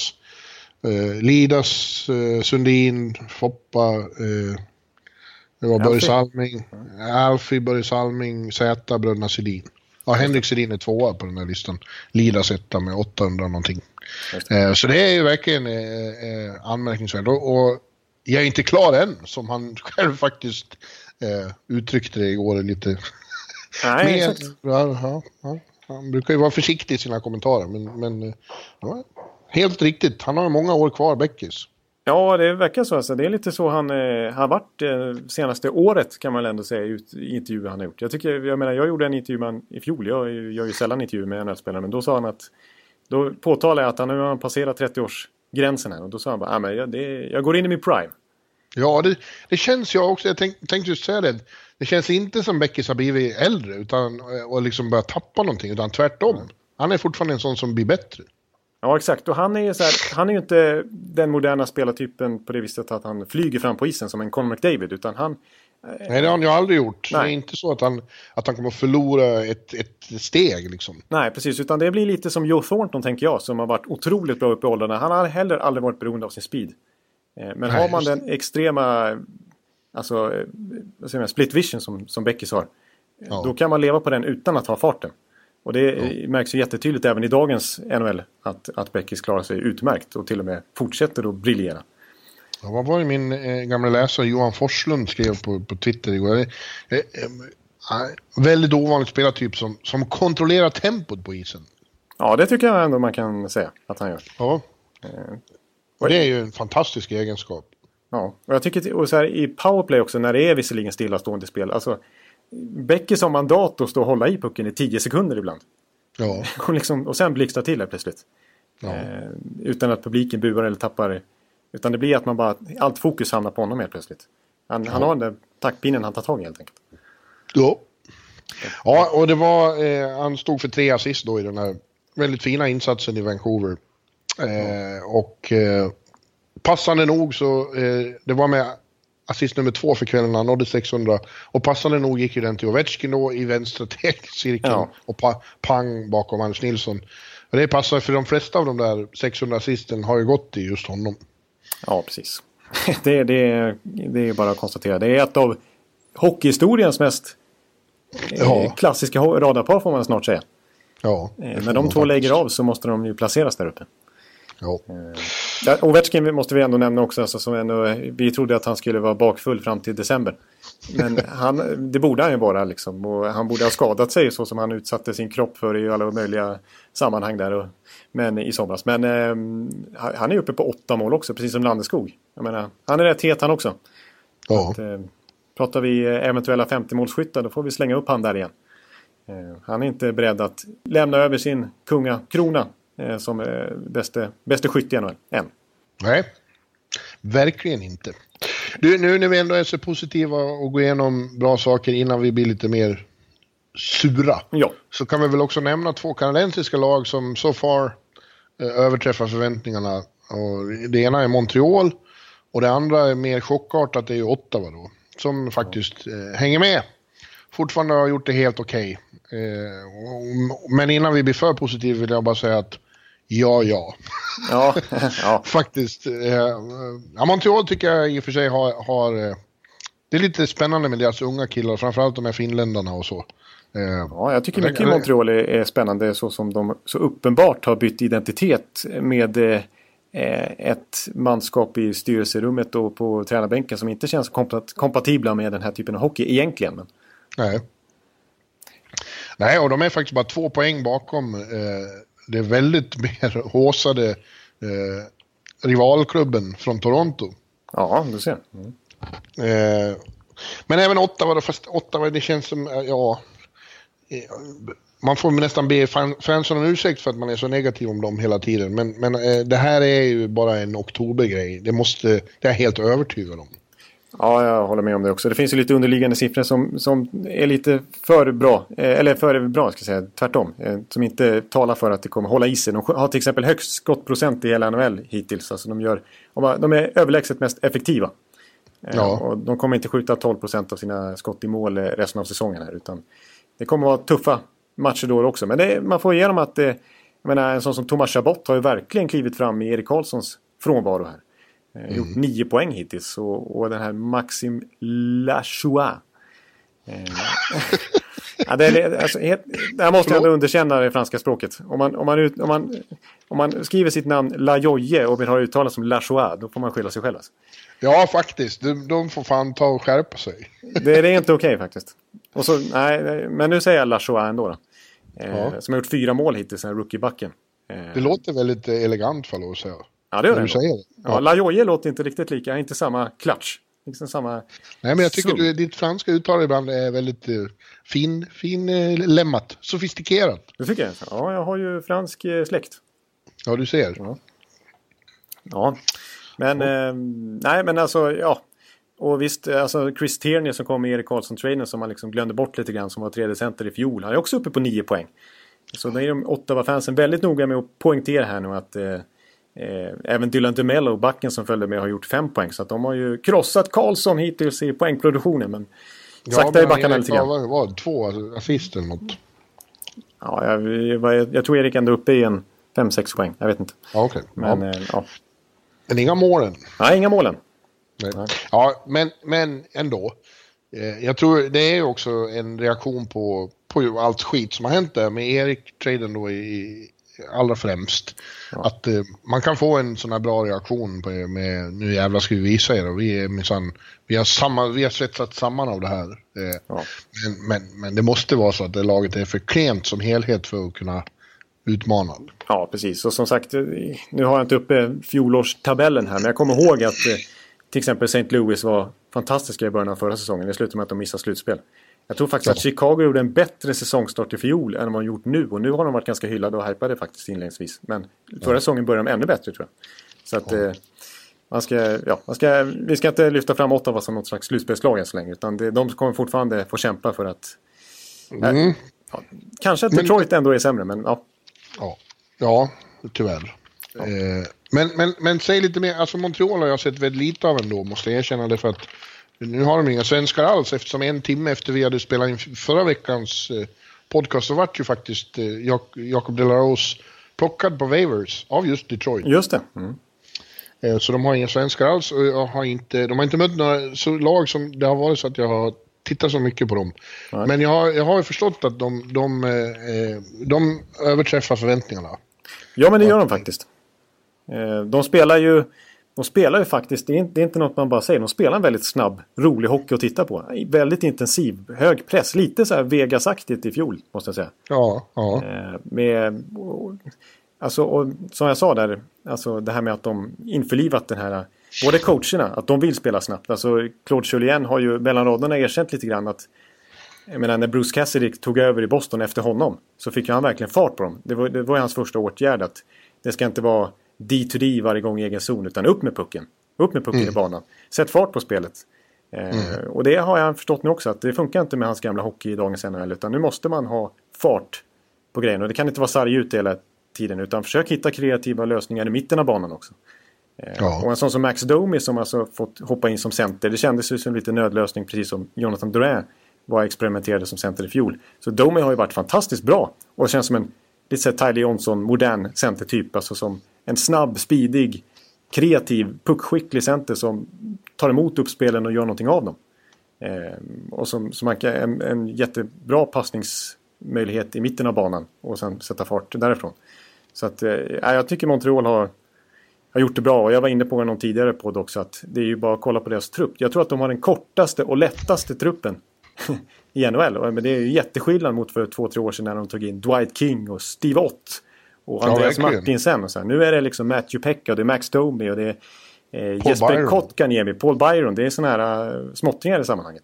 Lidas, Sundin, Foppa, det var Börje Salming, Alfie, Börje Salming, Zäta, Bröderna Sedin. Ja, Henrik Sedin är 2:a på den här listan. Lidas 1:a med 800 någonting. Så det är ju verkligen anmärkningsvärt. Och jag är inte klar än, som han själv faktiskt uttryckte det igår lite. Nej, han brukar ju vara försiktig i sina kommentarer, men ja, helt riktigt. Han har många år kvar, Bäckis. Ja, det verkar så. Alltså. Det är lite så han har varit senaste året kan man ändå säga i intervjuer han har gjort. Jag gjorde en intervju med han i fjol. Jag gör ju sällan intervjuer med NHL-spelare. Men då sa han att, då påtalade jag att han nu har passerat 30-årsgränsen här. Och då sa han bara, jag går in i min prime. Ja, det känns jag också. Jag tänkte just säga det. Det känns inte som Bäckis har blivit äldre och liksom börjat tappa någonting. Utan tvärtom. Han är fortfarande en sån som blir bättre. Ja, exakt. Och han är ju inte den moderna spelartypen på det viset att han flyger fram på isen som en Conor McDavid, utan han... Nej, det har han ju aldrig gjort. Nej. Det är inte så att han kommer att förlora ett steg liksom. Nej, precis. Utan det blir lite som Joe Thornton, tänker jag, som har varit otroligt bra upp i åldrarna. Han har heller aldrig varit beroende av sin speed. Men har man den extrema split vision som Bäckis har, då kan man leva på den utan att ha farten. Och det märks ju jättetydligt även i dagens NHL att Bäckis klarar sig utmärkt och till och med fortsätter att briljera. Ja, vad var det min gamla läsare Johan Forslund skrev på Twitter igår? Väldigt ovanligt spelartyp som kontrollerar tempot på isen. Ja, det tycker jag ändå man kan säga att han gör. Ja. Och det är ju en fantastisk egenskap. Ja, och jag tycker och så här, i powerplay också, när det är visserligen stillastående spel, alltså Bäckis har mandat att stå och hålla i pucken i 10 sekunder ibland. Ja. Och sen blixtrar till det plötsligt. Ja. Utan att publiken buar eller tappar. Utan det blir att man bara, allt fokus hamnar på honom helt plötsligt. Han har den där taktpinnen han tar tag i helt enkelt. Ja, och det var, han stod för 3 assist då i den här väldigt fina insatsen i Vancouver. Och passande nog så det var med assist nummer 2 för kvällen. Han nådde 600. Och passande nog gick ju den till Ovechkin då i vänstercirkeln. Ja. Och pang bakom Anders Nilsson. Och det passar för de flesta av de där 600 assisten har ju gått till just honom. Ja, precis. Det är bara att konstatera. Det är ett av hockeyhistoriens mest klassiska radarpar får man snart säga. Ja, när de två lägger av så måste de ju placeras där uppe. Ja. Ovechkin måste vi ändå nämna också. Alltså, som vi trodde att han skulle vara bakfull fram till december. Men det borde han ju vara liksom. Och han borde ha skadat sig så som han utsatte sin kropp för i alla möjliga sammanhang där. Men i somras. Men han är uppe på 8 mål också, precis som Landeskog. Jag menar, han är rätt het han också. Ja. Att, pratar vi eventuella 50-målsskyttar, då får vi slänga upp han där igen. Han är inte beredd att lämna över sin kungakrona som bäste skytt i NHL än. Nej, verkligen inte. Du, nu när vi ändå är så positiva och går igenom bra saker innan vi blir lite mer sura. Ja. Så kan vi väl också nämna 2 kanadensiska lag som so far överträffar förväntningarna. Och det ena är Montreal och det andra är mer chockartat, det är ju Ottawa då. Som faktiskt hänger med. Fortfarande har gjort det helt okej. Men innan vi blir för positiva vill jag bara säga att ja. Faktiskt. Montreal tycker jag i och för sig har det är lite spännande med deras unga killar. Framförallt de här finländarna och så. Ja, jag tycker mycket Montreal är spännande så som de så uppenbart har bytt identitet med ett manskap i styrelserummet och på tränarbänken som inte känns kompatibla med den här typen av hockey egentligen. Men... Nej, och de är faktiskt bara 2 poäng bakom det är väldigt mer håsade rivalklubben från Toronto. Ja, du ser. Men även Ottawa, det känns som, man får nästan be fansen om ursäkt för att man är så negativ om dem hela tiden. Men det här är ju bara en oktobergrej. Det är jag helt övertygad om. Ja, jag håller med om det också. Det finns ju lite underliggande siffror som är lite för bra. Eller för bra, ska jag säga. Tvärtom. Som inte talar för att det kommer hålla i sig. De har till exempel högst skottprocent i hela NHL hittills. Alltså de är överlägset mest effektiva. Ja. Och de kommer inte skjuta 12% av sina skott i mål resten av säsongen här. Utan det kommer vara tuffa matcher då också. Men man får igenom att jag menar, en sån som Thomas Chabot har ju verkligen klivit fram i Erik Karlssons frånvaro här. Gjort 9 poäng hittills. Och den här Maxime Lachois. Där måste jag ändå underkänna det franska språket. Om man skriver sitt namn Lajoye och vill ha uttalat som Lachois, då får man skylla sig själv. Alltså. Ja, faktiskt. De får fan ta och skärpa sig. Det är inte okej faktiskt. Och så, nej, men nu säger jag Lachois ändå då. Som har gjort 4 mål hittills, den rookiebacken. Det låter väldigt elegant för att säga. Ja, det gör det. Ja, Lajoye låter inte riktigt lika. Inte samma klatsch. Liksom samma Nej, men jag tycker ditt franska uttal ibland är väldigt fin lämmat. Sofistikerat. Du tycker jag? Ja, jag har ju fransk släkt. Ja, du ser. Ja. Men, nej men alltså, ja. Och visst, alltså Chris Tierney som kom med Erik Karlsson-trainen som man liksom glömde bort lite grann, som var 3:e center i fjol. Han är också uppe på 9 poäng. Så där är de Ottawa-fansen väldigt noga med att poängtera här nu att även Dylan DeMello och backen som följde med har gjort 5 poäng. Så att de har ju krossat Karlsson hittills i poängproduktionen. Men sakta i backarna lite grann. Ja, var 2 assist eller något? Ja, jag tror Erik ändå uppe i en 5-6 poäng. Jag vet inte. Ja, okej. Men, Men inga målen? Nej, inga målen. Nej. Ja, men ändå. Jag tror det är också en reaktion på allt skit som har hänt där med Erik-traden då i allra främst. Ja. Att man kan få en sån här bra reaktion med nu jävlar ska vi visa er och vi har svetsat samman av det här. Ja. Men det måste vara så att det laget är för klent som helhet för att kunna utmana. Ja, precis. Och som sagt, nu har jag inte uppe fjolårstabellen här, men jag kommer ihåg att till exempel St. Louis var fantastiska i början av förra säsongen. Det slutade med att de missade slutspel. Jag tror faktiskt att Chicago gjorde en bättre säsongstart i fjol än vad de gjort nu. Och nu har de varit ganska hyllade och hypade faktiskt inledningsvis. Men förra säsongen började de ännu bättre, tror jag. Så att vi ska inte lyfta fram Ottawa som något slags slutspelslag än så länge. Utan de kommer fortfarande få kämpa för att... kanske att Detroit ändå är sämre, men ja. Ja, tyvärr. Ja. Men säg lite mer, alltså Montreal har jag sett väldigt lite av ändå, måste jag erkänna det, för att nu har de inga svenskar alls, eftersom en timme efter vi hade spelat in förra veckans podcast så vart ju faktiskt Jacob de la Rose plockad på waivers av just Detroit. Just det. Så de har inga svenskar alls, och de har inte mött några så lag som det har varit så att jag har tittat så mycket på dem. Nej. Men jag har ju förstått att de överträffar förväntningarna. Ja, men det gör de faktiskt. De spelar ju faktiskt, det är inte något man bara säger, de spelar en väldigt snabb, rolig hockey att titta på. Väldigt intensiv, hög press, lite så här Vegas-aktigt i fjol, måste jag säga. Ja. Alltså, och som jag sa där, alltså det här med att de införlivat den här, både coacherna, att de vill spela snabbt. Alltså Claude Julien har ju mellan raderna erkänt lite grann att, jag menar, när Bruce Cassidy tog över i Boston efter honom, så fick han verkligen fart på dem. Det var hans första åtgärd, att det ska inte vara D2D varje gång i egen zon, utan upp med pucken i banan. Sätt fart på spelet. Och det har jag förstått nu också, att det funkar inte med hans gamla hockey i dagens NHL, utan nu måste man ha fart på grejen. Och det kan inte vara sarg ut hela tiden, utan försök hitta kreativa lösningar i mitten av banan också. Och en sån som Max Domi, som alltså fått hoppa in som center, det kändes ju som lite nödlösning, precis som Jonathan Drouin var experimenterade som center i fjol. Så Domi har ju varit fantastiskt bra, och det känns som en lite så Tyler Johnson modern centertyp, alltså som en snabb, speedig, kreativ, puckskicklig center som tar emot uppspelen och gör någonting av dem. Och som man kan en jättebra passningsmöjlighet i mitten av banan och sen sätta fart därifrån. Så att jag tycker Montreal har gjort det bra, och jag var inne på någon tidigare podd också, att det är ju bara att kolla på deras trupp. Jag tror att de har den kortaste och lättaste truppen i NHL, men det är ju jätteskillnad mot för 2-3 år sedan när de tog in Dwight King och Steve Ott och Andreas Martinsen och så här. Nu är det liksom Matthew Pekka, det är Max Domi och det är Jesper Kotkaniemi, Paul Byron. Det är såna här småttingar i sammanhanget.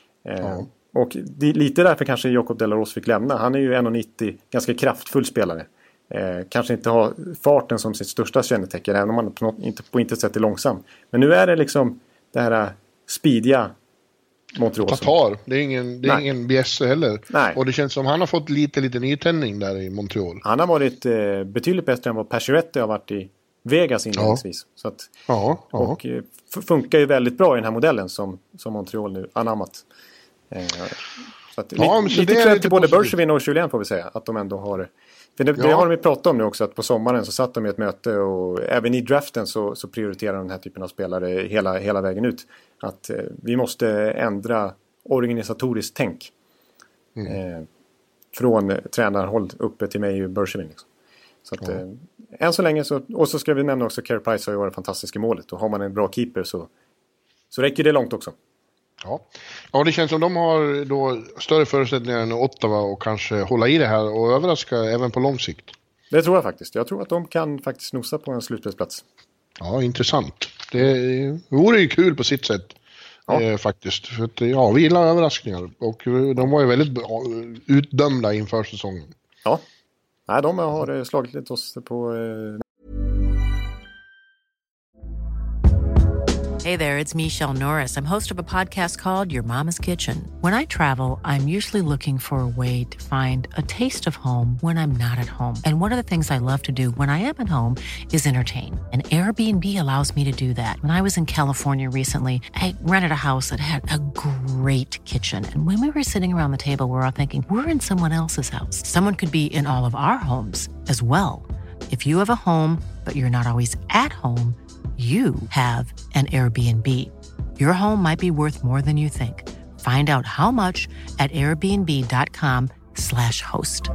Och lite därför kanske Jacob de la Rose fick lämna. Han är ju 1,90, ganska kraftfull spelare. Kanske inte har farten som sitt största kännetecken, även om man på inte sätt är långsam. Men nu är det liksom det här speediga Montreal. Tatar, det är ingen bjässe heller. Nej. Och det känns som han har fått lite nytändning där i Montreal. Han har varit betydligt bättre än vad Pacioretty har varit i Vegas inledningsvis. Så att, och funkar ju väldigt bra i den här modellen som Montreal nu anammat. Så att, lite cred till både Bergevin och Julien, får vi säga, att de ändå har. För det har de ju pratat om nu också, att på sommaren så satt de i ett möte, och även i draften så prioriterar den här typen av spelare hela vägen ut. Att vi måste ändra organisatoriskt tänk. Från tränarhåll uppe till mig och Bergevin. Liksom. Så att än så länge så, och så ska vi nämna också, Carey Price har ju varit fantastisk i målet, och har man en bra keeper så räcker det långt också. Ja, det känns som de har då större förutsättningar än Ottawa och kanske hålla i det här och överraska även på lång sikt. Det tror jag faktiskt. Jag tror att de kan faktiskt nosa på en slutspelsplats. Ja, intressant. Det vore ju kul på sitt sätt. Faktiskt. För att, vi gillar överraskningar. Och de var ju väldigt utdömda inför säsongen. Ja. Nej, de har slagit lite oss på... Hey there, it's Michelle Norris. I'm host of a podcast called Your Mama's Kitchen. When I travel, I'm usually looking for a way to find a taste of home when I'm not at home. And one of the things I love to do when I am at home is entertain. And Airbnb allows me to do that. When I was in California recently, I rented a house that had a great kitchen. And when we were sitting around the table, we're all thinking, we're in someone else's house. Someone could be in all of our homes as well. If you have a home, but you're not always at home, you have an Airbnb. Your home might be worth more than you think. Find out how much at airbnb.com/host.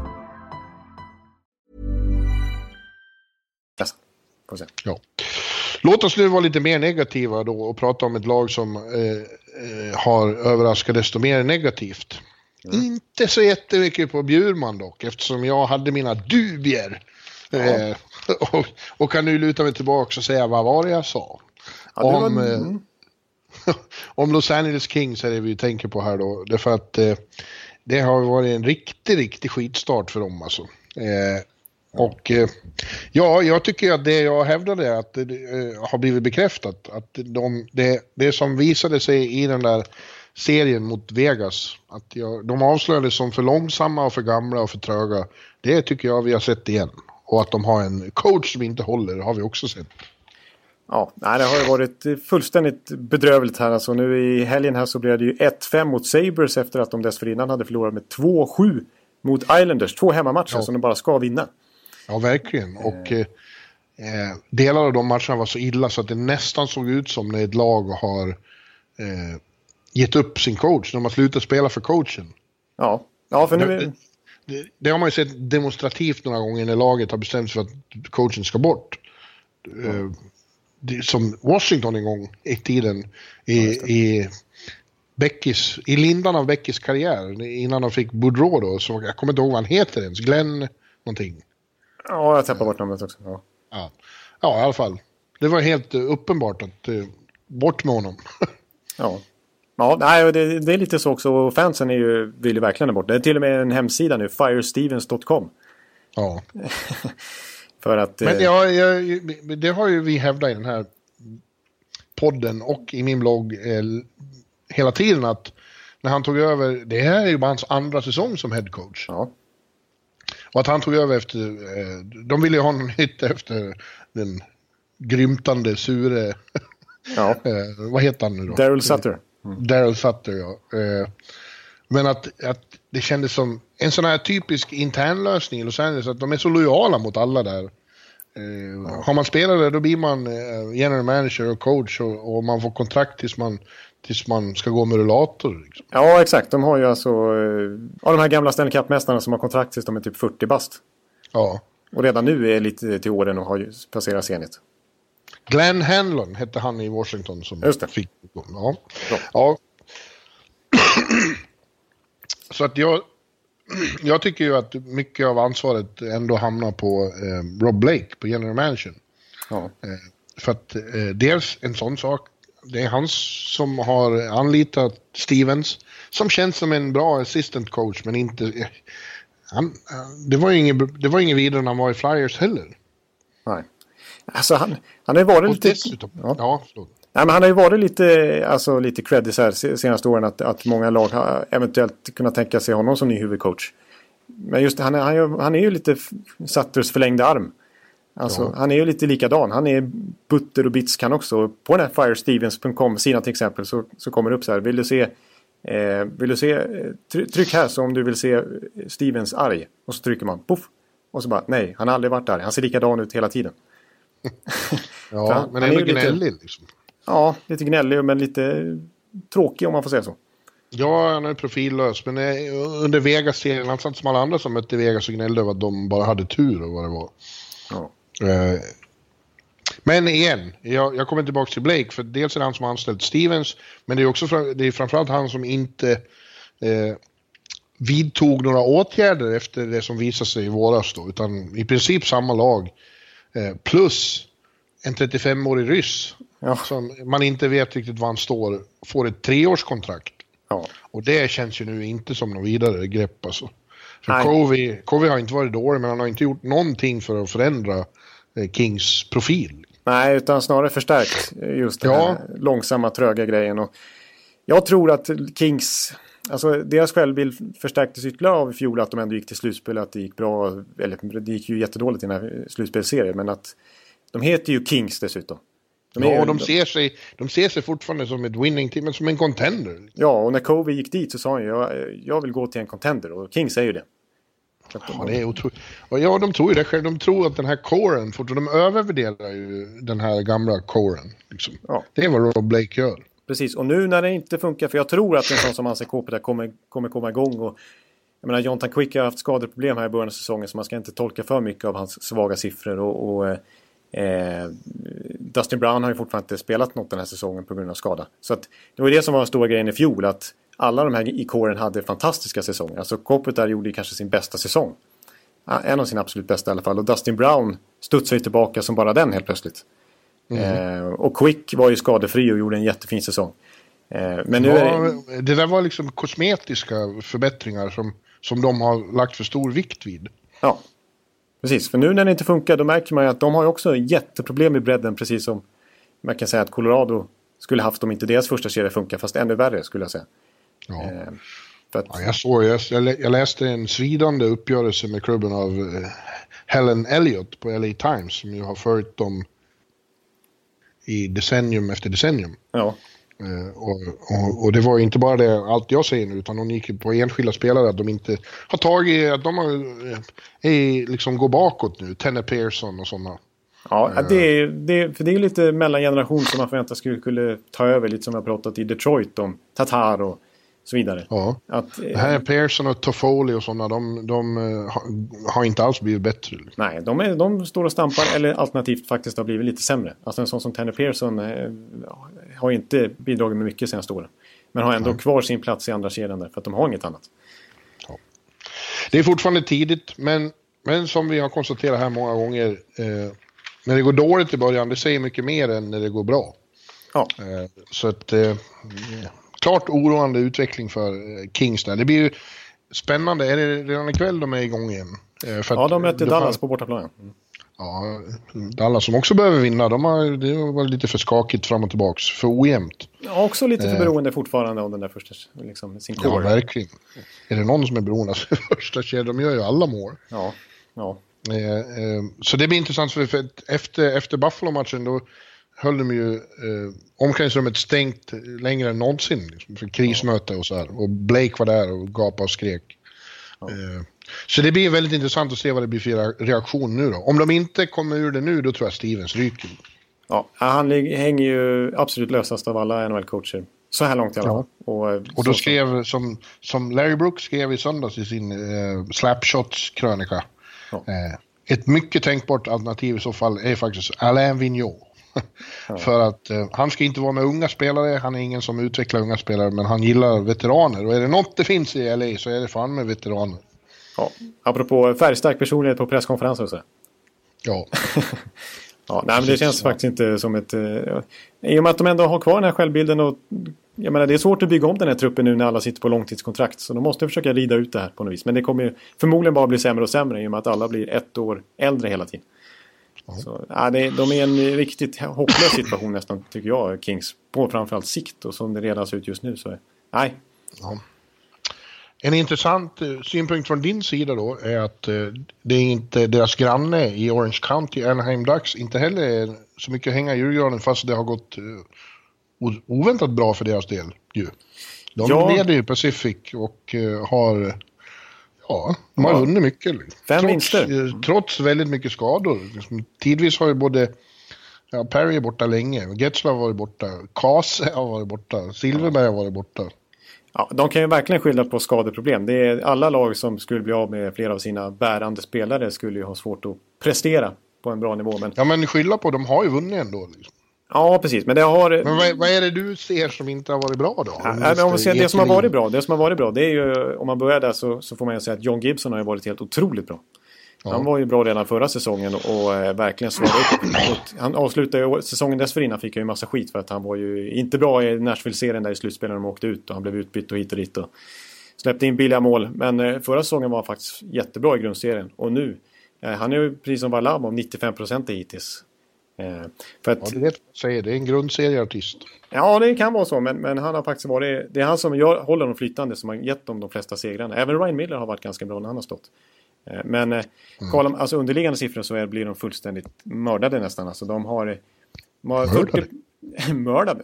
Ja. Låt oss nu vara lite mer negativa då och prata om ett lag som har överraskat desto mer negativt. Inte så jättemycket på Bjurman dock, eftersom jag hade mina dubier. Och kan nu luta mig tillbaka och säga vad var det jag sa. Om Los Angeles Kings är det vi tänker på här då. Därför att det har varit en riktig skitstart för dem alltså. Jag tycker att det jag hävdade att det har blivit bekräftat. Att det som visade sig i den där serien mot Vegas, att de avslöjades som för långsamma och för gamla och för tröga. Det tycker jag vi har sett igen. Och att de har en coach som inte håller har vi också sett. Ja, nej, det har ju varit fullständigt bedrövligt här. Alltså, nu i helgen här så blev det ju 1-5 mot Sabres efter att de dessförinnan hade förlorat med 2-7 mot Islanders. 2 hemmamatcher som de bara ska vinna. Ja, verkligen. Och delar av de matcherna var så illa så att det nästan såg ut som när ett lag har gett upp sin coach. När man slutar spela för coachen. Ja, för nu... Det har man ju sett demonstrativt några gånger när laget har bestämt sig för att coachen ska bort. Som Washington en gång i tiden i lindan av Beckys karriär innan de fick Boudreau då, så jag kommer inte ihåg vad han heter ens, Glenn någonting. Ja, jag tappar bort namnet också. Ja, i alla fall. Det var helt uppenbart att bort med honom. Ja, nej, det är lite så också. Och fansen vill ju verkligen bort. Det är till och med en hemsida nu, firestevens.com. Ja. För att, men det har ju vi hävdat i den här podden och i min blogg hela tiden att när han tog över, det här är ju bara hans andra säsong som headcoach. Ja. Och att han tog över efter, de ville ju ha någon nytt efter den grymtande, sure, vad heter han nu då? Daryl Sutter. Daryl Sutter, ja. Men att det kändes som en sån här typisk internlösning i Los Angeles, att de är så lojala mot alla där. Har man spelare då blir man general manager och coach och man får kontrakt tills man ska gå med rullator. Liksom. Ja, exakt. De har ju alltså av de här gamla Stanley Cup-mästarna som har kontrakt tills de är typ 40 bast. Ja. Och redan nu är lite till åren och har ju passerat senigt. Glenn Hanlon hette han i Washington som just det. Fick. Ja. Så att jag tycker ju att mycket av ansvaret ändå hamnar på Rob Blake på general manager. Ja. För att dels en sån sak, det är han som har anlitat Stevens, som känns som en bra assistant coach, men inte det var ingen vidare när han var i Flyers heller. Nej. Alltså han har ju varit lite... Nej, men han har ju varit lite credit här senaste åren att många lag har eventuellt kunnat tänka sig honom som ny huvudcoach. Men just han är ju lite Sutters förlängda arm. Alltså, han är ju lite likadan. Han är butter och bitskan också. På den här firestevens.com sidan till exempel så kommer det upp så här. Vill du se tryck här så om du vill se Stevens arg. Och så trycker man, puff. Och så bara, nej, han har aldrig varit arg. Han ser likadan ut hela tiden. Ja, men ändå gnällig liksom. Ja, lite gnällig men lite tråkig om man får säga så. Ja, han är profillös. Men under Vegas-serien, han satt som alla andra som mötte Vegas och gnällde över att de bara hade tur och vad det var. Ja. Men igen, jag kommer tillbaka till Blake. För dels är det han som har anställt Stevens. Men det är framförallt han som inte vidtog några åtgärder efter det som visade sig i våras då. Utan i princip samma lag. Plus en 35-årig ryss. Ja. Som man inte vet riktigt var han står. Får ett 3-årskontrakt. Ja. Och det känns ju nu inte som någon vidare grepp alltså. För Covey har inte varit dålig, men han har inte gjort någonting för att förändra Kings profil. Nej, utan snarare förstärkt just den här långsamma, tröga grejen. Och jag tror att Kings, alltså deras självbild förstärktes ytterligare av i fjol att de ändå gick till slutspel, att det gick bra, eller det gick ju jättedåligt i den här slutspelserien, men att de heter ju Kings dessutom. De ser sig fortfarande som ett winning team, men som en contender. Ja, och när Covey gick dit så sa han jag vill gå till en contender, och Kings säger ju det. Ja, det är otroligt. Ja, de tror ju det själv. De tror att den här coren, för de övervärderar ju den här gamla coren. Liksom. Ja. Det är vad Rob Blake gör. Precis, och nu när det inte funkar, för jag tror att en sån som Anse Kopitar kommer komma igång. Och jag menar, Jonathan Quick har haft skadeproblem här i början av säsongen, så man ska inte tolka för mycket av hans svaga siffror. Och Dustin Brown har ju fortfarande inte spelat något den här säsongen på grund av skada. Så att det var det som var den stora grejen i fjol, att alla de här i kåren hade fantastiska säsonger. Alltså Kopitar gjorde kanske sin bästa säsong. En av sina absolut bästa i alla fall. Och Dustin Brown studsade tillbaka som bara den helt plötsligt. Och Quick var ju skadefri och gjorde en jättefin säsong. Men nu det där var liksom kosmetiska förbättringar som de har lagt för stor vikt vid. Ja, precis. För nu när det inte funkar, då märker man ju att de har ju också jätteproblem i bredden. Precis som man kan säga att Colorado skulle haft om inte deras första serie funkar. Fast ännu värre skulle jag säga. Ja. Att... Ja, jag läste en svidande uppgörelse med klubben av Helen Elliott på LA Times som ju har följt dem i decennium efter decennium. Ja. Och det var inte bara det allt jag säger nu, utan de gick på enskilda spelare att de inte har tagit, att de har liksom går bakåt nu, Tanner Pearson och sådana. Ja, det är lite mellangeneration som man förväntar skulle ta över, lite som jag pratat i Detroit om Tatar och så vidare. Ja, det här Pearson och Toffoli och sådana, de har inte alls blivit bättre. Nej, de står och stampar, eller alternativt faktiskt har blivit lite sämre. Alltså en sån som Tanner Pearson har inte bidragit med mycket senaste åren. Men har ändå kvar sin plats i andra kedjan där, för att de har inget annat. Ja. Det är fortfarande tidigt, men som vi har konstaterat här många gånger, när det går dåligt i början, det säger mycket mer än när det går bra. Ja. Så att klart oroande utveckling för Kings där. Det blir ju spännande. Är det redan ikväll de är igång igen? För de möter Dallas på bortaplan. Ja, Dallas som också behöver vinna. Det var lite för skakigt fram och tillbaks. För ojämnt. Ja, också lite för beroende fortfarande av den där första liksom, sin core. Ja, verkligen. Är det någon som är beroende av första kedjan? De gör ju alla mål. Ja. Så det blir intressant för efter Buffalo-matchen då höll de ju omklädningsrummet stängt längre än någonsin liksom, för krismöte och så här. Och Blake var där och gapade och skrek. Ja. Så det blir väldigt intressant att se vad det blir för reaktion nu då. Om de inte kommer ur det nu, då tror jag Stevens ryker. Ja, han hänger ju absolut lösast av alla NHL-coacher. Så här långt i alla fall. Ja. Och då skrev, som Larry Brooks skrev i söndags i sin Slapshots-krönika. Ja. Ett mycket tänkbart alternativ i så fall är faktiskt Alain Vigneault. Ja. För att han ska inte vara med unga spelare. Han är ingen som utvecklar unga spelare, men han gillar veteraner. Och är det något det finns i LA så är det fan med veteraner. Ja, apropå färgstark personlighet på presskonferenser och så. Ja. Ja, nej, men det känns faktiskt inte som ett... I och med att de ändå har kvar den här självbilden och... Jag menar, det är svårt att bygga om den här truppen nu när alla sitter på långtidskontrakt. Så de måste försöka rida ut det här på något vis. Men det kommer ju förmodligen bara bli sämre och sämre i och med att alla blir ett år äldre hela tiden. Så, de är i en riktigt hopplös situation nästan, tycker jag, Kings. På framförallt sikt och som det redan ser ut just nu. Så, nej. Ja. En intressant synpunkt från din sida då är att det är inte deras granne i Orange County, Anaheim Ducks, inte heller är så mycket att hänga i julgranen fast det har gått oväntat bra för deras del. De leder ju Pacific och har vunnit mycket. Trots väldigt mycket skador. Tidvis har ju både Perry är borta länge, Getzlaff har varit borta, Kase har varit borta, Silverberg har varit borta. Ja, de kan ju verkligen skylla på skadeproblem. Det är alla lag som skulle bli av med flera av sina bärande spelare skulle ju ha svårt att prestera på en bra nivå. Men... Ja, men skylla på, de har ju vunnit ändå. Liksom. Ja, precis. Men det har... Men vad är det du ser som inte har varit bra då? Ja, men om man ser det som har varit bra, det är ju, om man börjar där så får man ju säga att John Gibson har ju varit helt otroligt bra. Ja. Han var ju bra redan förra säsongen och verkligen svarade upp. Han avslutade säsongen dessförinnan, fick ju en massa skit för att han var ju inte bra i Nashville-serien där i slutspelen de åkte ut och han blev utbytt och hit och dit och släppte in billiga mål. Men förra säsongen var han faktiskt jättebra i grundserien och nu, han är ju precis som Varlamov 95% hittills. För att, ja, det vet jag säger, det är en grundserieartist. Ja, det kan vara så, men han har faktiskt varit, det är han som håller dem flytande som har gett dem de flesta segrarna. Även Ryan Miller har varit ganska bra när han har stått. Men kollar alltså underliggande siffror så blir de fullständigt mördade nästan. Alltså de har 40 mördade.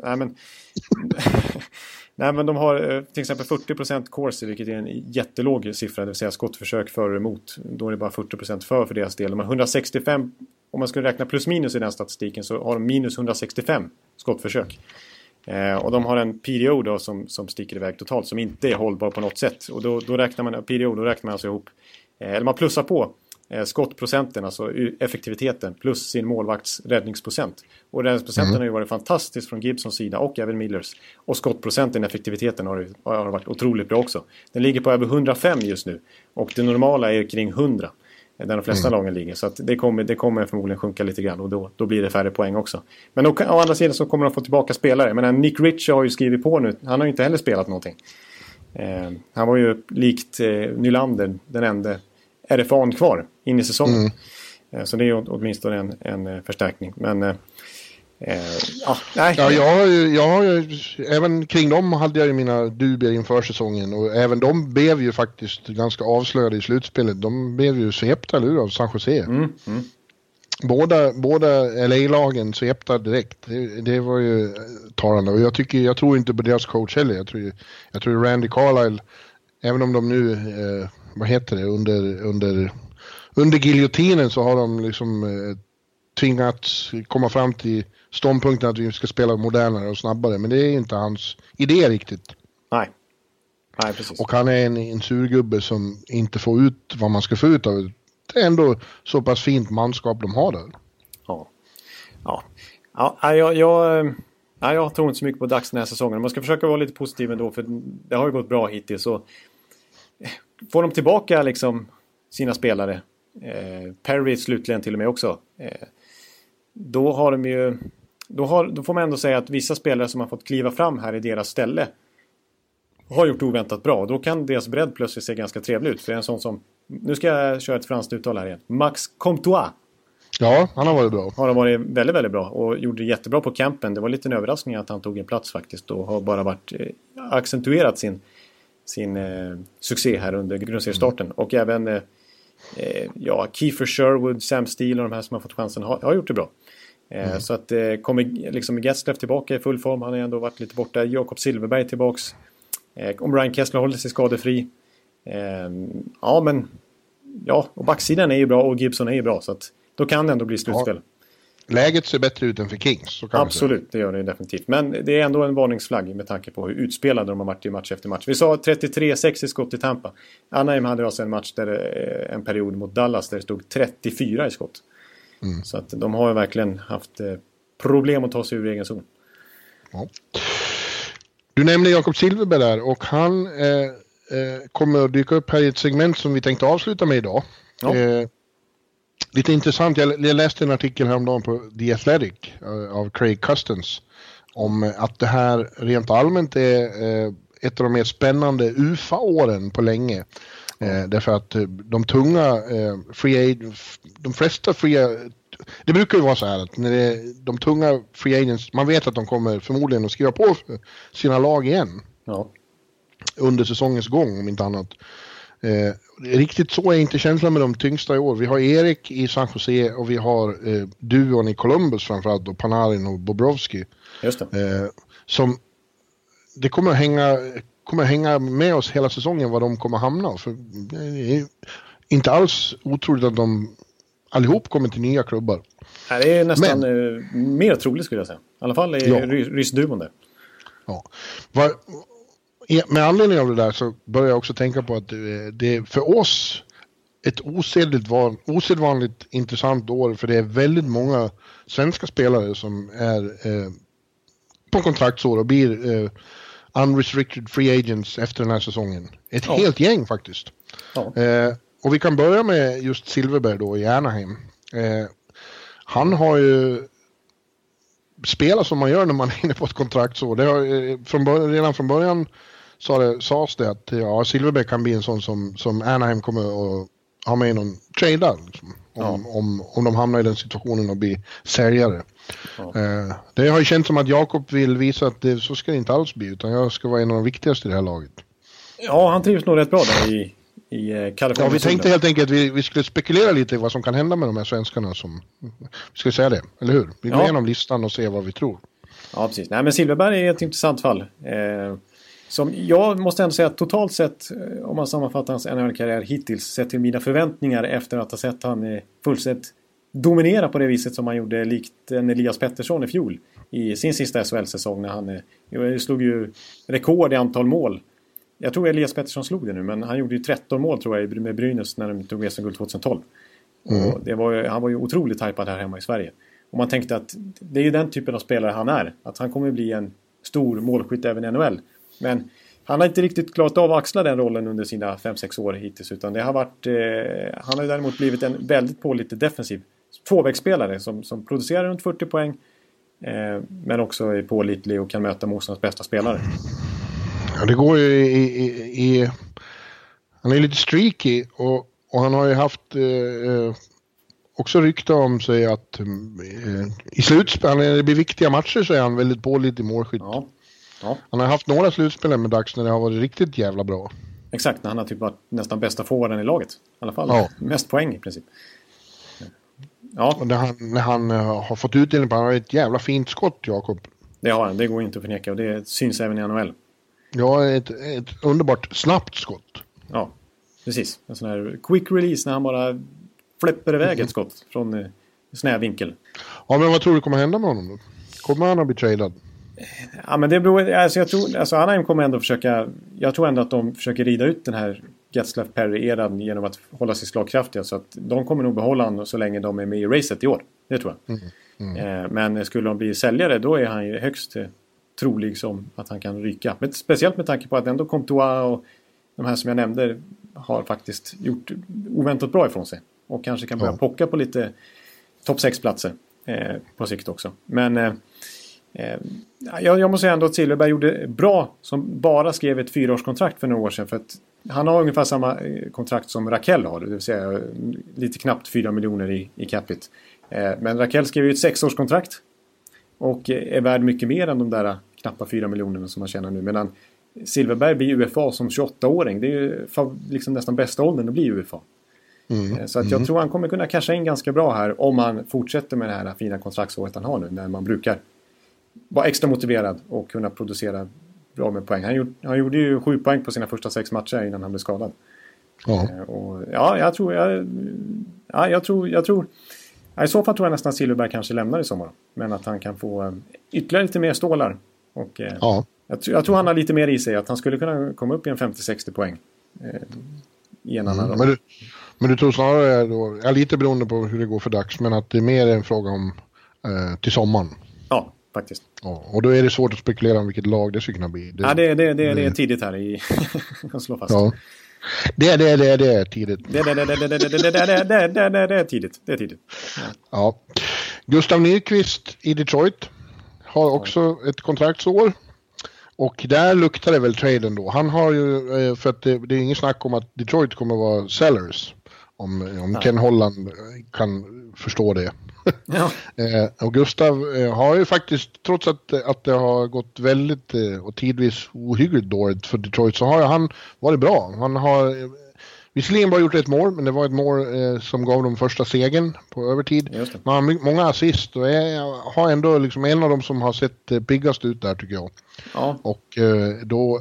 Nej men de har till exempel 40% corsi, vilket är en jättelåg siffra, det vill säga skottförsök för och emot. Då är det bara 40% för deras del. De har 165, om man skulle räkna plus minus i den statistiken så har de minus 165 skottförsök. Och de har en PDO då som sticker iväg totalt som inte är hållbar på något sätt. Och då räknar man PDO, då räknar man alltså ihop eller man plussar på skottprocenten, alltså effektiviteten plus sin målvakts räddningsprocent. Och räddningsprocenten har ju varit fantastisk från Gibsons sida och även Millers. Och skottprocenten, effektiviteten har varit otroligt bra också. Den ligger på över 105 just nu. Och det normala är kring 100. Där de flesta lagen ligger. Så att det kommer förmodligen sjunka lite grann. Och då blir det färre poäng också. Men å andra sidan så kommer de få tillbaka spelare. Men Nick Ritchie har ju skrivit på nu. Han har ju inte heller spelat någonting. Han var ju likt Nylander den enda RFA'n kvar in i säsongen. Så det är ju åtminstone en förstärkning. Men Jag har även kring dem hade jag ju mina dubier inför säsongen, och även de blev ju faktiskt ganska avslöjade i slutspelet. De blev ju svepta av San Jose. Båda LA-lagen svepta direkt. Det var ju talande, och jag tror inte på deras coach heller. Jag tror Randy Carlyle, även om de nu under giljotinen, så har de liksom tvingats komma fram till ståndpunkten att vi ska spela modernare och snabbare, men det är inte hans idé riktigt. Nej, precis. Och han är en surgubbe som inte får ut vad man ska få ut av det. Det är ändå så pass fint manskap de har där. Jag tror inte så mycket på Ducks den här säsongen. Man ska försöka vara lite positiv ändå, för det har ju gått bra hittills. Så får de tillbaka liksom sina spelare, Perry slutligen till och med också, då har de ju då får man ändå säga att vissa spelare som har fått kliva fram här i deras ställe har gjort oväntat bra. Då kan deras bredd plötsligt se ganska trevlig ut. För en sån som, nu ska jag köra ett franskt uttal här igen, Max Comtois. Ja, han har varit bra. Han har varit väldigt, väldigt bra och gjorde det jättebra på campen. Det var lite en överraskning att han tog en plats faktiskt, och har bara varit accentuerat sin succé här under grundseriestarten. Och även Kiefer Sherwood, Sam Steele och de här som har fått chansen har gjort det bra. Så att kommer liksom Getzlaf tillbaka i full form. Han har ändå varit lite borta. Jakob Silfverberg tillbaks. Om Ryan Kessler håller sig skadefri. Och backsidan är ju bra och Gibson är ju bra, så att då kan det ändå bli slutspel. Läget ser bättre ut än för Kings, så kan absolut, det gör det definitivt. Men det är ändå en varningsflagg med tanke på hur utspelade de har varit i match efter match. Vi sa 33-6 i skott i Tampa. Anaheim hade alltså en match där en period mot Dallas där det stod 34 i skott. Så att de har ju verkligen haft problem att ta sig ur egen zon. Ja. Du nämnde Jakob Silfverberg där, och han kommer att dyka upp här i ett segment som vi tänkte avsluta med idag. Ja. Lite intressant, jag läste en artikel häromdagen på The Athletic av Craig Custance om att det här rent allmänt är ett av de mer spännande UFA-åren på länge. Därför att de tunga de flesta det brukar ju vara så här att när det är de tunga free agents, man vet att de kommer förmodligen att skriva på för sina lag igen. Ja. Under säsongens gång, om inte annat. Riktigt så är inte känslan med de tyngsta i år. Vi har Erik i San Jose och vi har duon i Columbus framförallt, och Panarin och Bobrovsky. Just det. Som det kommer att hänga med oss hela säsongen vad de kommer hamna. För det är inte alls otroligt att de allihop kommer till nya klubbar. Det är nästan mer troligt, skulle jag säga. I alla fall är ryssduon där. Ja. Med anledning av det där så börjar jag också tänka på att det är för oss ett osedvanligt intressant år, för det är väldigt många svenska spelare som är på kontraktsår och blir unrestricted free agents efter den här säsongen. Ett helt gäng faktiskt. Ja. Och vi kan börja med just Silfverberg då i Anaheim. Han har ju spelat som man gör när man är inne på ett kontraktår. Det har, redan från början sades det att Silfverberg kan bli en sån som Anaheim kommer att ha med i någon trade liksom, om de hamnar i den situationen och blir säljare. Ja. Det har ju känts som att Jakob vill visa att så ska det inte alls bli, utan jag ska vara en av de viktigaste i det här laget. Ja, han trivs nog rätt bra där i Kalifornien. Ja, vi tänkte helt enkelt att vi skulle spekulera lite i vad som kan hända med de här svenskarna som, vi ska säga det, eller hur? Vi går igenom listan och ser vad vi tror. Ja, precis. Nej, men Silfverberg är ett intressant fall. Som jag måste ändå säga att totalt sett, om man sammanfattar hans NHL-karriär hittills, sett till mina förväntningar efter att ha sett han fullständigt dominera på det viset som han gjorde likt en Elias Pettersson i fjol i sin sista SHL-säsong, när han slog ju rekord i antal mål. Jag tror Elias Pettersson slog det nu, men han gjorde ju 13 mål tror jag med Brynäs när de tog SM-guld 2012. Och han var ju otroligt hypad här hemma i Sverige. Och man tänkte att det är ju den typen av spelare han är. Att han kommer bli en stor målskytt även i NHL. Men han har inte riktigt klarat av att axla den rollen under sina 5-6 år hittills. Utan det har varit, han har ju däremot blivit en väldigt pålitlig defensiv tvåvägsspelare som producerar runt 40 poäng. Men också är pålitlig och kan möta motståndarens bästa spelare. Ja, det går ju han är lite streaky och han har ju haft också rykte om sig att i slutspel, när det blir viktiga matcher så är han väldigt pålitlig målskytt. Ja. Ja. Han har haft några slutspel med Dags när det har varit riktigt jävla bra. Exakt, när han har typ varit nästan bästa forwarden i laget. I alla fall mest poäng i princip. Ja. Och när han har fått utdelning på, han har ett jävla fint skott, Jakob. Det har han, det går inte att förneka och det syns även i NHL. Ja, ett underbart snabbt skott. Ja, precis. En sån här quick release när han bara fläpper iväg ett skott från snäv vinkel. Ja, men vad tror du kommer hända med honom då? Kommer han att bli tradad? Ja, men det beror... Alltså jag tror... Alltså Anaheim kommer ändå försöka... Jag tror ändå att de försöker rida ut den här Getzlaf-Perry-eran genom att hålla sig slagkraftiga. Så att de kommer nog behålla honom så länge de är med i racet i år. Det tror jag. Men skulle de bli säljare, då är han ju högst trolig som att han kan ryka. Men speciellt med tanke på att ändå Comtois och de här som jag nämnde har faktiskt gjort oväntat bra ifrån sig. Och kanske kan börja pocka på lite topp 6-platser på sikt också. Men jag måste säga ändå att Silfverberg gjorde bra som bara skrev ett 4-årskontrakt för några år sedan. För att han har ungefär samma kontrakt som Rakell har. Det vill säga lite knappt 4 miljoner i capita. Men Rakell skrev ju ett 6-årskontrakt. Och är värd mycket mer än de där knappa 4 miljonerna som man tjänar nu. Medan Silfverberg blir UFA som 28-åring. Det är ju liksom nästan bästa åldern att bli UFA. Så att jag tror han kommer kunna casha in ganska bra här om han fortsätter med det här fina kontraktsåret han har nu. När man brukar vara extra motiverad och kunna producera bra med poäng. Han gjorde ju 7 poäng på sina första 6 matcher innan han blev skadad. Jag tror i så fall tror jag nästan att Silfverberg kanske lämnar i sommar. Men att han kan få ytterligare lite mer stålar. Och jag tror han har lite mer i sig. Att han skulle kunna komma upp i en 50-60 poäng. I en annan roll. Men du tror snarare då, lite beroende på hur det går för Dags, men att det är mer en fråga om till sommaren. Ja, faktiskt. Ja, och då är det svårt att spekulera om vilket lag det ska kunna bli. Det är tidigt här i att slå fast. Ja. Det är tidigt. Det är tidigt. Ja. Gustav Nyqvist i Detroit har också ett kontraktsår. Och där luktar det väl traden då. Han har ju, för att det är ingen snack om att Detroit kommer att vara sellers. Om Ken Holland kan förstå det. Ja. Och Gustav har ju faktiskt, trots att det har gått väldigt och tidvis ohyggligt dåligt för Detroit, så har han varit bra. Han har visserligen bara gjort ett mål, men det var ett mål som gav dem första segern på övertid. Man har många assist och har ändå liksom en av dem som har sett piggast ut där, tycker jag. Ja. Och då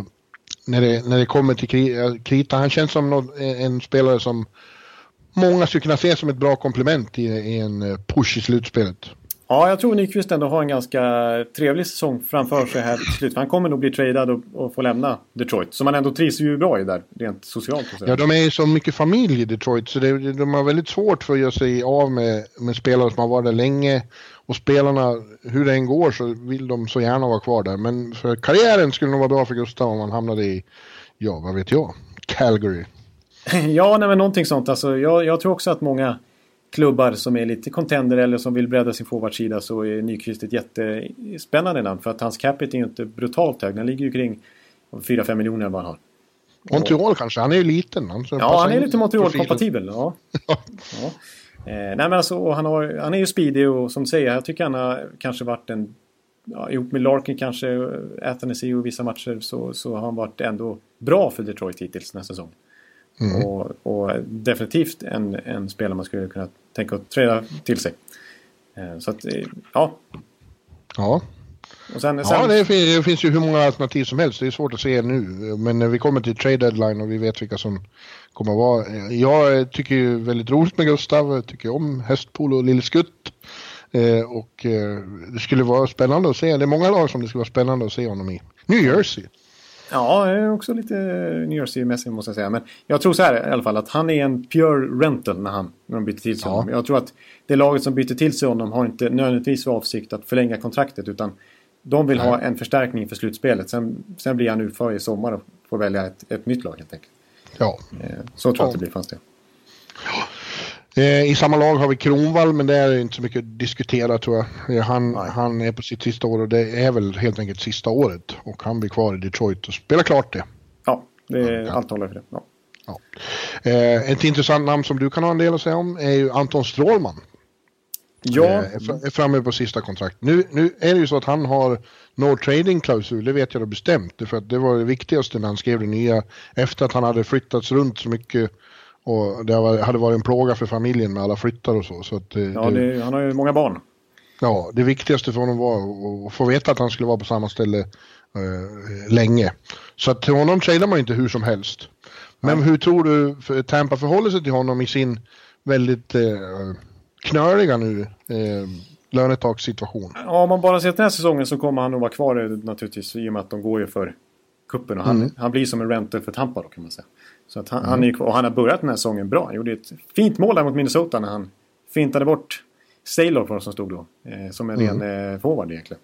när det kommer till krita, han känns som en spelare som många skulle kunna se som ett bra komplement i en push i slutspelet. Ja, jag tror Nyqvist ändå har en ganska trevlig säsong framför sig här till slut. Han kommer nog bli tradad och få lämna Detroit. Så man ändå trivs ju bra i där, rent socialt. Ja, de är ju så mycket familj i Detroit, så de har väldigt svårt för att göra sig av med spelare som har varit där länge. Och spelarna, hur det än går, så vill de så gärna vara kvar där. Men för karriären skulle det nog vara bra för Gustav om han hamnade i, vad vet jag, Calgary. Ja, nej, men någonting sånt. Alltså, jag tror också att många klubbar som är lite contender eller som vill bredda sin forwardsida, så är Nyqvist ett jättespännande namn. För att hans capita är ju inte brutalt hög. Den ligger ju kring 4-5 miljoner vad han har. Montreal kanske, han är ju liten. Han är lite Montreal-kompatibel. Ja. Nej, men alltså, han är ju speedy och som säger, jag tycker han har kanske varit ihop med Larkin kanske, Athanasi och vissa matcher, så har han varit ändå bra för Detroit hittills den här säsongen. Och definitivt en spelare man skulle kunna tänka att träda till sig. Så att, ja. Och sen... Det finns ju hur många alternativ som helst. Det är svårt att se nu. Men när vi kommer till trade deadline och vi vet vilka som kommer att vara. Jag tycker ju väldigt roligt med Gustav. Jag tycker om hästpolo och lillskutt. Och det skulle vara spännande att se. Det är många lag som det skulle vara spännande att se honom i. New Jersey. Ja, jag är också lite New Jersey-mässig måste jag säga. Men jag tror så här i alla fall, att han är en pure rental när de byter till sig honom. Jag tror att det laget som byter till sig honom har inte nödvändigtvis för avsikt att förlänga kontraktet, utan de vill ha en förstärkning för slutspelet. Sen blir han nu för i sommar och får välja ett nytt lag helt enkelt. Ja. Så tror jag att det blir, fanns det. I samma lag har vi Kronwall, men det är inte så mycket att diskutera, tror jag. Han är på sitt sista år och det är väl helt enkelt sista året. Och han blir kvar i Detroit och spelar klart det. Ja, allt håller för det. Ja. Ja. Ett intressant namn som du kan ha en del att säga om är ju Anton Strålman. Ja. Är framme på sista kontrakt. Nu är det ju så att han har no trading-klausul, det vet jag då bestämt. För att det var det viktigaste när han skrev det nya. Efter att han hade flyttats runt så mycket och det hade varit en plåga för familjen med alla flyttar och så. Att, han har ju många barn. Ja, det viktigaste för honom var att få veta att han skulle vara på samma ställe länge. Så att till honom tradar man inte hur som helst. Men hur tror du Tampa förhåller sig till honom i sin väldigt knöliga nu lönetakssituation? Ja, om man bara ser den här säsongen så kommer han nog vara kvar naturligtvis i och med att de går ju för kuppen och han blir som en renter för Tampa då kan man säga. Så att han är ju kvar och han har börjat den här säsongen bra. Han gjorde ett fint mål där mot Minnesota när han fintade bort Sailor för som stod då. Som en ren forward egentligen.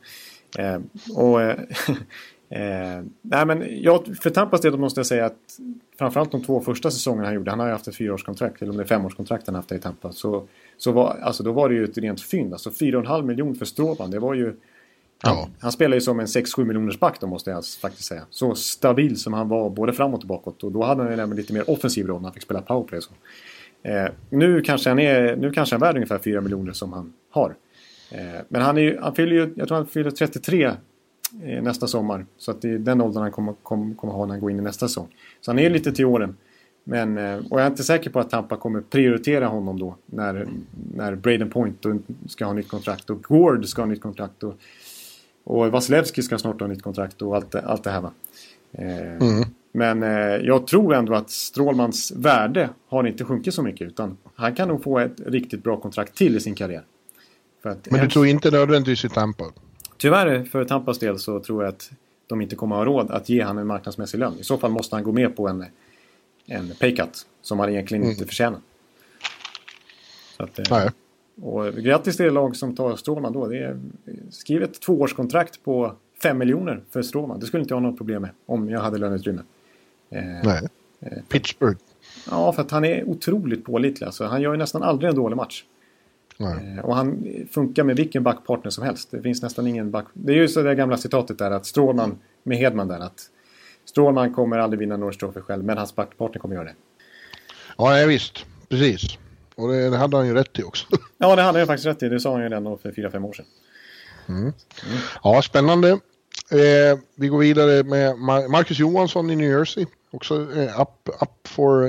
Nej men för Tampas del måste jag säga att framförallt de 2 första säsongerna han gjorde, han har ju haft ett 4-årskontrakt eller om det är 5-årskontrakt han haft i Tampa, så då var det ju ett rent fynd, alltså 4,5 miljoner för Strålman, det var ju han spelar ju som en 6-7 miljoners back då måste jag faktiskt säga, så stabil som han var både framåt och bakåt, och då hade han ju nämligen lite mer offensiv roll när han fick spela powerplay så. Nu kanske han är värd ungefär 4 miljoner som han har. Men han fyller ju, jag tror han fyller 33 nästa sommar. Så att det är den åldern han kommer ha när han går in i nästa säsong. Så han är lite till åren. Men, och jag är inte säker på att Tampa kommer prioritera honom då. När Braden Point ska ha nytt kontrakt. Och Gord ska ha nytt kontrakt. Och Vasilevski ska snart ha nytt kontrakt. Och allt det här va. Men jag tror ändå att Strålmans värde har inte sjunkit så mycket. Utan han kan nog få ett riktigt bra kontrakt till i sin karriär. Men du tror inte nödvändigtvis i Tampa? Tyvärr för Tampas del så tror jag att de inte kommer ha råd att ge han en marknadsmässig lön. I så fall måste han gå med på en paycut som han egentligen inte förtjänar. Så att, och grattis till det lag som tar Strålman då. Det är skrivet ett 2-årskontrakt på 5 miljoner för Strålman. Det skulle inte jag ha något problem med om jag hade löneutrymme. Pittsburgh. Ja, för att han är otroligt pålitlig. Alltså, han gör ju nästan aldrig en dålig match. Och han funkar med vilken backpartner som helst. Det finns nästan ingen back. Det är ju så det gamla citatet där att Strålman med Hedman där att Strålman kommer aldrig vinna Norris Trophy själv, men hans backpartner kommer göra det. Ja, visst. Precis. Och det hade han ju rätt i också. Ja, det hade han faktiskt rätt i. Det sa han ju redan för 4-5 år sedan. Ja, spännande. Vi går vidare med Marcus Johansson i New Jersey. Också up for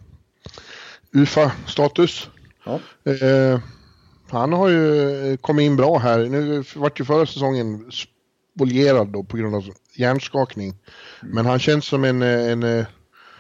UFA-status. Ja. Han har ju kommit in bra här. Nu vart ju förra säsongen spolierad då på grund av hjärnskakning. Men han känns som han är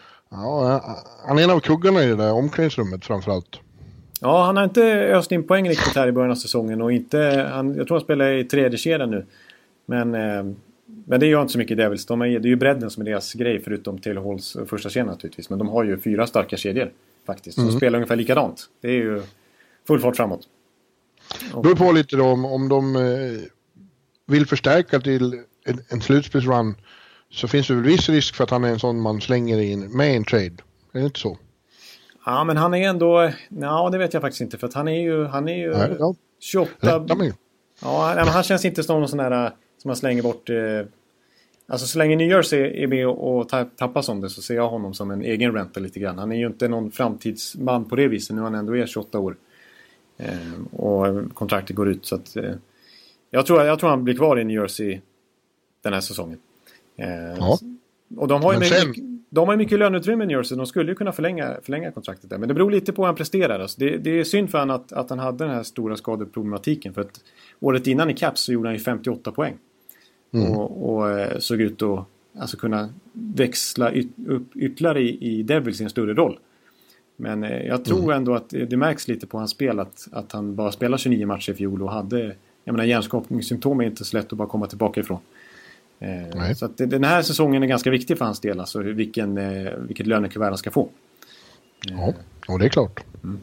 en av kuggarna i det där omklädningsrummet framförallt. Ja, han har inte öst in poäng riktigt här i början av säsongen. Och jag tror han spelar i 3:e kedjan nu. Men det gör inte så mycket Devils. Det är ju bredden som är deras grej förutom Taylor Halls första kedjan naturligtvis. Men de har ju 4 starka kedjor faktiskt. Som spelar ungefär likadant. Det är ju full fart framåt. Det beror på lite då om de vill förstärka till en slutspelsrun, så finns det väl viss risk för att han är en sån man slänger in med en trade. Är det inte så? Ja, men han är ändå... Ja, det vet jag faktiskt inte. För att han är ju 28... Ja, men han känns inte som någon sån här som man slänger bort... Alltså så länge New Jersey är med och tappas om det, så ser jag honom som en egen renter lite grann. Han är ju inte någon framtidsman på det viset. Nu han ändå är 28 år. Och kontraktet går ut, så att jag tror han blir kvar i New Jersey den här säsongen. Och de har ju mycket löneutrymme i New Jersey. De skulle ju kunna förlänga kontraktet där, men det beror lite på hur han presterar. Alltså det är synd för han att han hade den här stora skadeproblematiken, för att året innan i Caps så gjorde han ju 58 poäng och såg ut att kunna växla upp ytterligare i Devils i en större roll. Men jag tror ändå att det märks lite på hans spel att han bara spelar 29 matcher i fjol och hade, hjärnskakningssymptom är inte så lätt att bara komma tillbaka ifrån. Så att den här säsongen är ganska viktig för hans del, alltså vilket lönekuvert han ska få. Ja, och det är klart.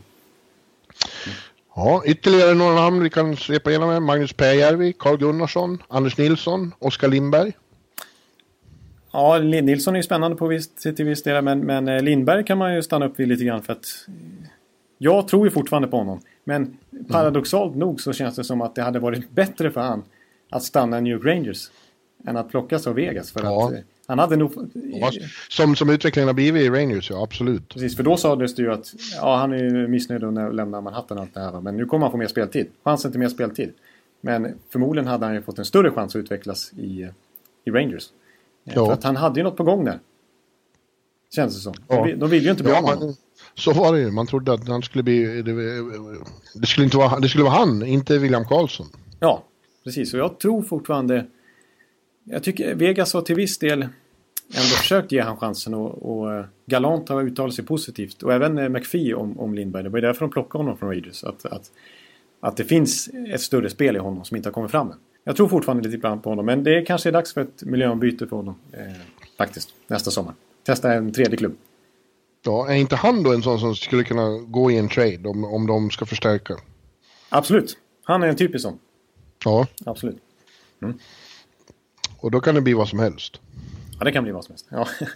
Ja, ytterligare några namn vi kan svepa igenom med. Magnus Pääjärvi, Carl Gunnarsson, Anders Nilsson, Oskar Lindberg. Ja, Nilsson är ju spännande till viss del, men Lindberg kan man ju stanna upp vid lite grann, för att jag tror ju fortfarande på honom. Men paradoxalt nog så känns det som att det hade varit bättre för han att stanna i New York Rangers än att plockas av Vegas. För att Han hade nog... Som utvecklingen har blivit i Rangers, ja, absolut. Precis, för då sades det ju att han är ju missnöjd att lämna Manhattan allt det här. Men nu kommer han få mer speltid. Chansen till mer speltid. Men förmodligen hade han ju fått en större chans att utvecklas i Rangers. För att han hade ju något på gång där. Känns det som. Ja. De vill ju inte bli av honom. Så var det ju. Man trodde att han skulle bli... Det skulle vara han, inte William Karlsson. Ja, precis. Och jag tror fortfarande... Jag tycker Vegas har till viss del ändå försökt ge han chansen. Och Galant har uttalat sig positivt. Och även McPhee om Lindberg. Det var ju därför de plockade honom från Rangers. Att det finns ett större spel i honom som inte har kommit fram än. Jag tror fortfarande lite grann på honom. Men det kanske är dags för ett miljöombyte för honom. Faktiskt, nästa sommar. Testa en tredje klubb. Ja, är inte han då en sån som skulle kunna gå i en trade om de ska förstärka? Absolut. Han är en typisk sån. Ja. Absolut. Mm. Och då kan det bli vad som helst. Ja, det kan bli vad som helst.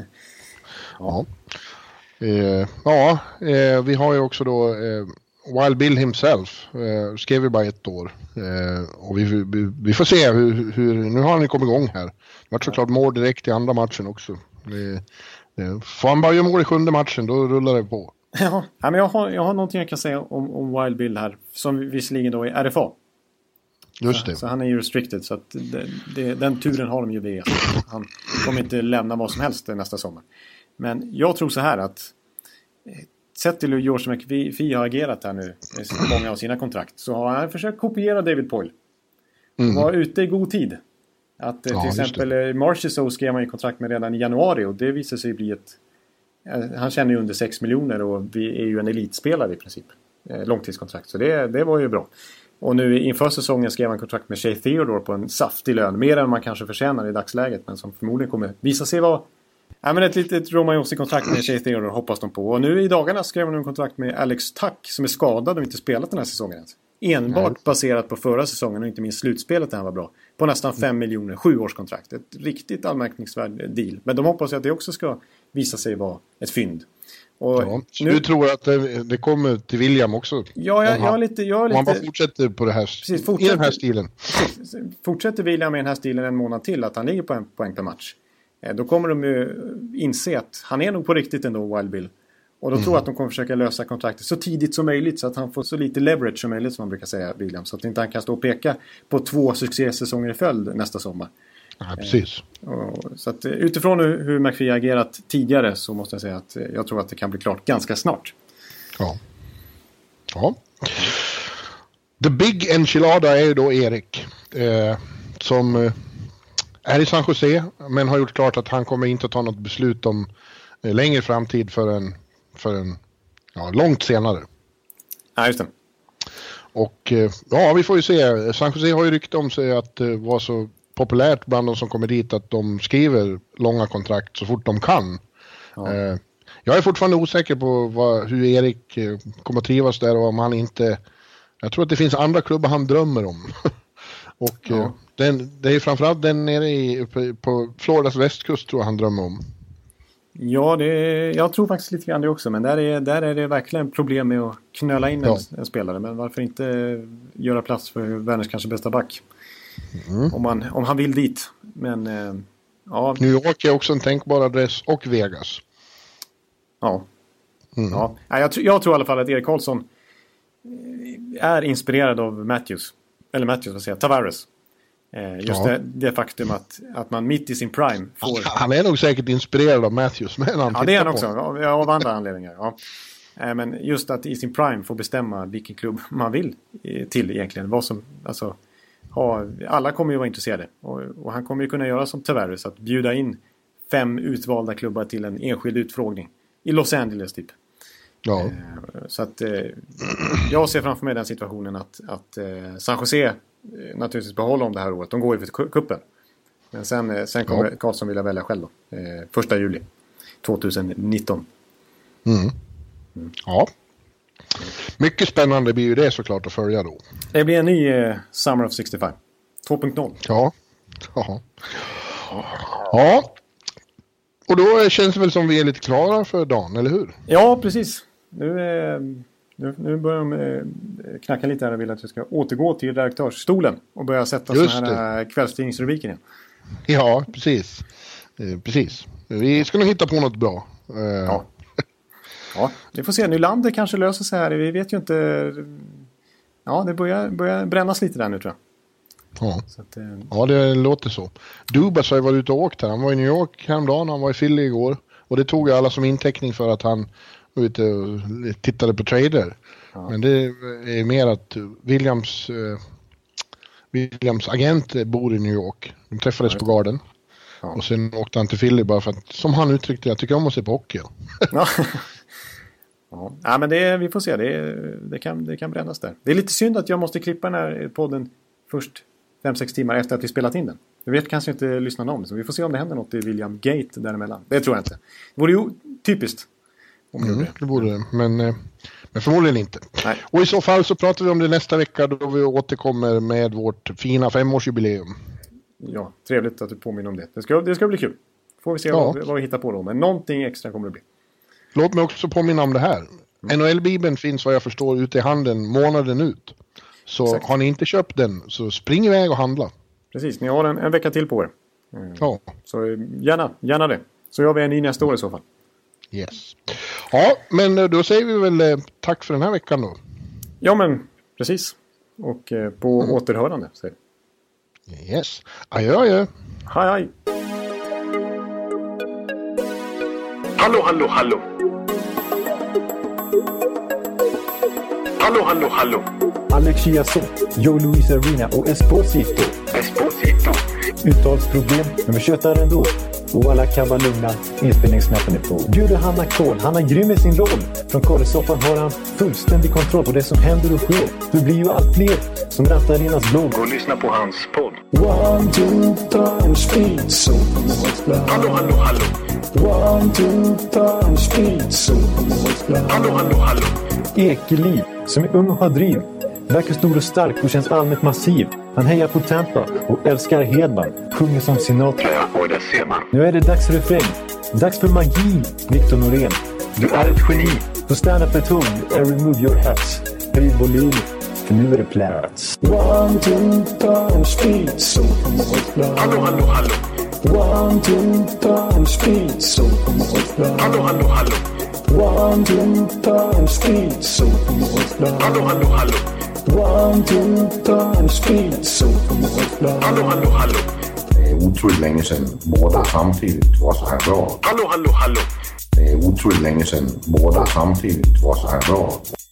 Ja. Vi har ju också då Wild Bill himself. Skrev ju bara 1 år. Och vi får se hur nu har han ju kommit igång här. Det var såklart mål direkt i andra matchen också. Får han bara göra mål i 7:e matchen, då rullar det på. Ja, men jag har någonting jag kan säga om Wild Bill här. Som visserligen då är RFA. Just det. Så han är ju restricted. Så att den turen har de ju det. Han kommer inte lämna vad som helst nästa sommar. Men jag tror så här att sett till hur George McPhee har agerat här nu i många av sina kontrakt, så har han försökt kopiera David Poile. Var ute i god tid. Att till exempel Marchessault skrev man ju kontrakt med redan i januari, och det visar sig bli han tjänar ju under 6 miljoner och vi är ju en elitspelare i princip. Långtidskontrakt, så det var ju bra. Och nu inför säsongen skrev han kontrakt med Shea Theodore på en saftig lön. Mer än man kanske förtjänar i dagsläget, men som förmodligen kommer visa sig vara... Ja, men ett litet Romagnoli-kontrakt med Shea Theodore hoppas de på. Och nu i dagarna skrev han en kontrakt med Alex Tuck som är skadad och inte spelat den här säsongen ens. Enbart baserat på förra säsongen och inte minst slutspelet där han var bra. På nästan 5 miljoner, 7-årskontrakt. Ett riktigt anmärkningsvärd deal. Men de hoppas att det också ska visa sig vara ett fynd. Och nu... Du tror att det kommer till William också? Ja, jag är lite... Om han bara fortsätter på det här, i den här stilen. Precis. Fortsätter William med den här stilen en månad till, att han ligger på en poäng per match. Då kommer de ju inse att han är nog på riktigt ändå, Wild Bill. Och då tror jag att de kommer försöka lösa kontraktet så tidigt som möjligt, så att han får så lite leverage som möjligt, som man brukar säga, William. Så att inte han kan stå och peka på 2 succésäsonger i följd nästa sommar. Ja, precis. Så att utifrån hur McPhee agerat tidigare, så måste jag säga att jag tror att det kan bli klart ganska snart. Ja. The Big Enchilada är ju då Erik. Som är i San Jose, men har gjort klart att han kommer inte ta något beslut om längre framtid förrän långt senare. Ja, just det. Och vi får ju se. San Jose har ju rykte om sig att det var så populärt bland de som kommer dit att de skriver långa kontrakt så fort de kan. Ja. Jag är fortfarande osäker på hur Erik kommer att trivas där, och om han inte... Jag tror att det finns andra klubbar han drömmer om. Och det är framförallt den nere på Floridas västkust tror jag han drömmer om. Ja, jag tror faktiskt lite grann det också. Men där är det verkligen problem med att knöla in en spelare. Men varför inte göra plats för världens kanske bästa back? Om han vill dit. Men New York är också en tänkbar adress, och Vegas. Ja. Jag tror i alla fall att Erik Karlsson är inspirerad av Tavares. Just det faktum att man mitt i sin prime får... Han är nog säkert inspirerad av Matthews. Men det är han också. Av andra anledningar. Ja. Men just att i sin prime få bestämma vilken klubb man vill till egentligen. Vad som, alltså, alla kommer ju vara intresserade. Och han kommer ju kunna göra som Tavares, att bjuda in 5 utvalda klubbar till en enskild utfrågning. I Los Angeles typ. Ja. Så att jag ser framför mig den situationen att San Jose naturligtvis behåller om det här året. De går ju för kuppen. Men sen kommer Karlsson vilja välja själv då. 1 juli 2019. Ja. Mycket spännande blir ju det såklart att följa då. Det blir en ny Summer of 65 2.0. Ja. Och då känns det väl som vi är lite klara för dagen, eller hur? Ja, precis. Nu börjar de knacka lite här och vill att vi ska återgå till redaktörsstolen och börja sätta sådana här kvällstidningsrubriker igen. Ja, precis. Precis. Vi ska nog hitta på något bra. Ja. Ja, vi får se. Nylander kanske löser sig här. Vi vet ju inte. Ja, det börjar brännas lite där nu, tror jag. Ja, så att, ja det låter så. Dubas har ju varit ute och åkt här. Han var i New York häromdagen, han var i Philly igår. Och det tog ju alla som inteckning för att han var ute och tittade på trader. Ja. Men det är mer att Williams agent bor i New York. De träffades på Garden. Ja. Och sen åkte han till Philly bara för att, som han uttryckte, jag tycker om att se på hockey. Ja. Ja, men vi får se. Det kan brännas där. Det är lite synd att jag måste klippa den här podden först 5-6 timmar efter att vi spelat in den. Jag vet kanske inte lyssna om det. Så vi får se om det händer något i William Gate däremellan. Det tror jag inte. Det vore ju typiskt. Det borde det. Men förmodligen inte. Nej. Och i så fall så pratar vi om det nästa vecka då vi återkommer med vårt fina 5-årsjubileum. Ja, trevligt att du påminner om det. Det ska bli kul. Får vi se vad vi hittar på då. Men någonting extra kommer det bli. Låt mig också påminna om det här. NHL-bibeln finns vad jag förstår ute i handeln månaden ut. Så exakt. Har ni inte köpt den så spring iväg och handla. Precis, ni har en vecka till på er. Ja. Så gärna det. Så gör vi en i nästa år i så fall. Yes. Ja, men då säger vi väl tack för den här veckan då. Ja, men precis. Och på återhörande. Säger. Yes. Adjö. Hej. Hallå. Alex Chiazot, Joe Luis Arena och Esposito. Uttalsproblem, men vi tjötar ändå. Och alla kan vara lugna, inspelningsknappen är på. Bjuder Hanna Kohl, han är grym i sin roll. Från Kåresoffan har han fullständig kontroll på det som händer och sker. Det blir ju allt fler som rattar in hans blogg. Och lyssna på hans podd. 1, 2, times speed, so Hallå. 1, 2, times speed, so Hallå. Ekeliv, som är ung och har driv. Verkar stor och stark och känns allmänt massiv. Han hejar på Tampa och älskar Hedman. Sjunger som Sinatra. Ja, och det ser man. Nu är det dags för refräng. Dags för magi, Victor Norén. Du är ett geni. Så stand up at home and remove your hats. Höj volym, för nu är det plats. 1, 2, times speed, so Hallå. 1, 2, times speed, so Hallå. 1, 2, times speed, so Hallå. 1, 2, times speed, so Hallå. Det är otroligt länge sedan båda samtidigt var så här bra. Hallå. Det är otroligt länge sedan båda samtidigt var så här bra.